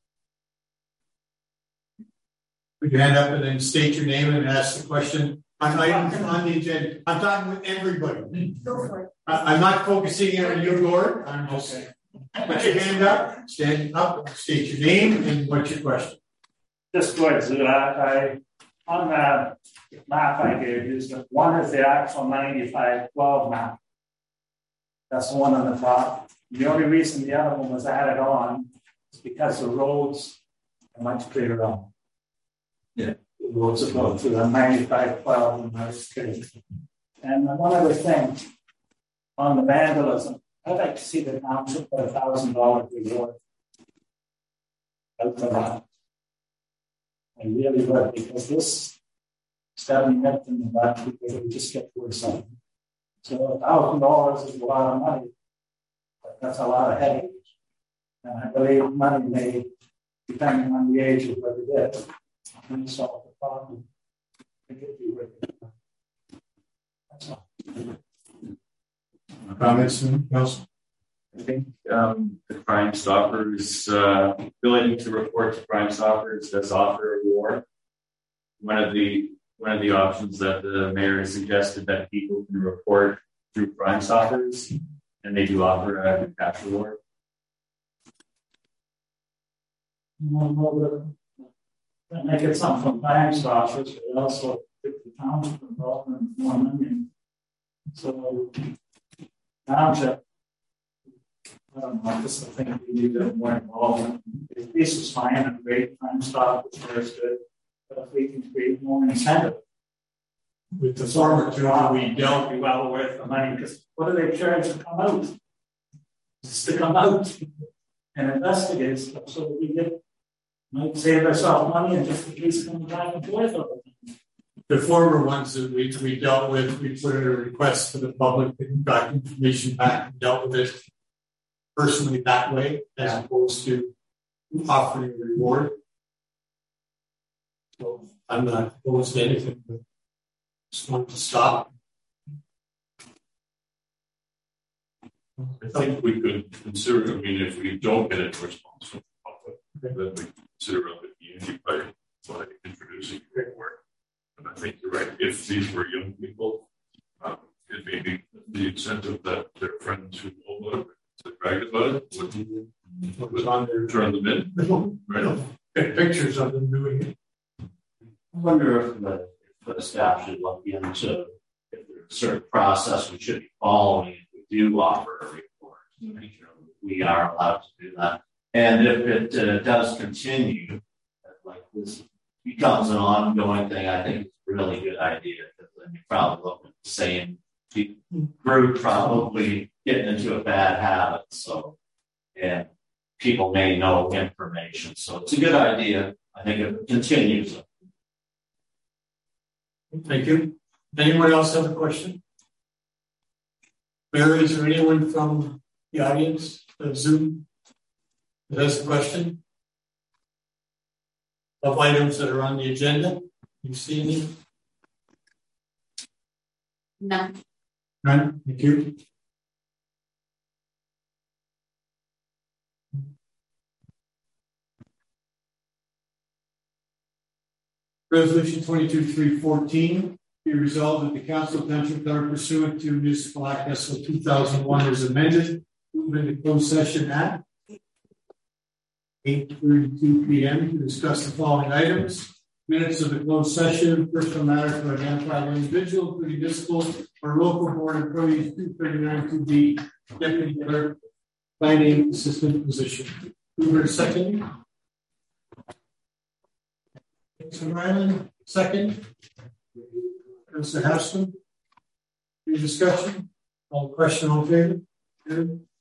Put your hand up and then state your name and ask the question. On items on the agenda. I'm talking with everybody. Go for it. I'm not focusing on you, Lord. I'm just saying. Put your hand up, stand up, state your name, and what's your question? Just go ahead, I on the map I gave you, one is the actual 9512 map. That's the one on the top. The only reason the other one was added on is because the roads are much clearer on. Yeah. The roads are going through the 9512 and that's good. And one other thing on the vandalism. I'd like to see the township put $1,000 reward out for that. I really would, because this stabbing hit in the back because we just get worse on it. So $1,000 is a lot of money, but that's a lot of headaches. And I believe money may, depending on the age of what it is, may solve the problem. I think it'd be worth it. That's all. Comments from council? I think the Crime Stoppers, ability to report to Crime Stoppers does offer a reward. One of the options that the mayor has suggested that people can report through Crime Stoppers, and they do offer a cash reward. Make it something from Crime Stoppers, but also get the township involved in more money. So township, I don't know, just the thing we need to more involvement. The police is fine and great, Crime Stoppers is good, but if we can create more incentive. With the former two, we dealt be well worth the money, because what do they charge to come out? Just to come out and investigate stuff so that we might save ourselves money and just the police come back and forth over it. The former ones that we dealt with, we put in a request for the public and got information back and dealt with it personally that way, as opposed to offering a reward. So I'm not opposed to anything, but just want to stop. I think we could consider, I mean, if we don't get a response from the public, then we consider it by introducing paperwork. And I think you're right. If these were young people, it may be the incentive that their friends who know about it, to brag about it, would turn them in. Right. Pictures of them doing it. I wonder if the staff should look into if there's a certain process we should be following if we do offer a report. Make sure we are allowed to do that. And if it does continue, like this becomes an ongoing thing, I think it's a really good idea because then you probably look at the same group probably getting into a bad habit. So, and people may know information. So it's a good idea. I think if it continues. Thank you. Anyone else have a question? Mary, is there anyone from the audience of Zoom that has a question of items that are on the agenda? You see any? No. None. Thank you. Resolution 22-314 be resolved that the Council of Township Government pursuant to Municipal Act SO 2001 as amended, move into closed session at 8:32 p.m. to discuss the following items. Minutes of the closed session, personal matters to identify an individual, including municipal or local board employees, 239-2B, deputy clerk, planning assistant position. Mover to second. Councilor Ryland, second. Councilor Haskell. Any discussion? All question, all in favor? Good.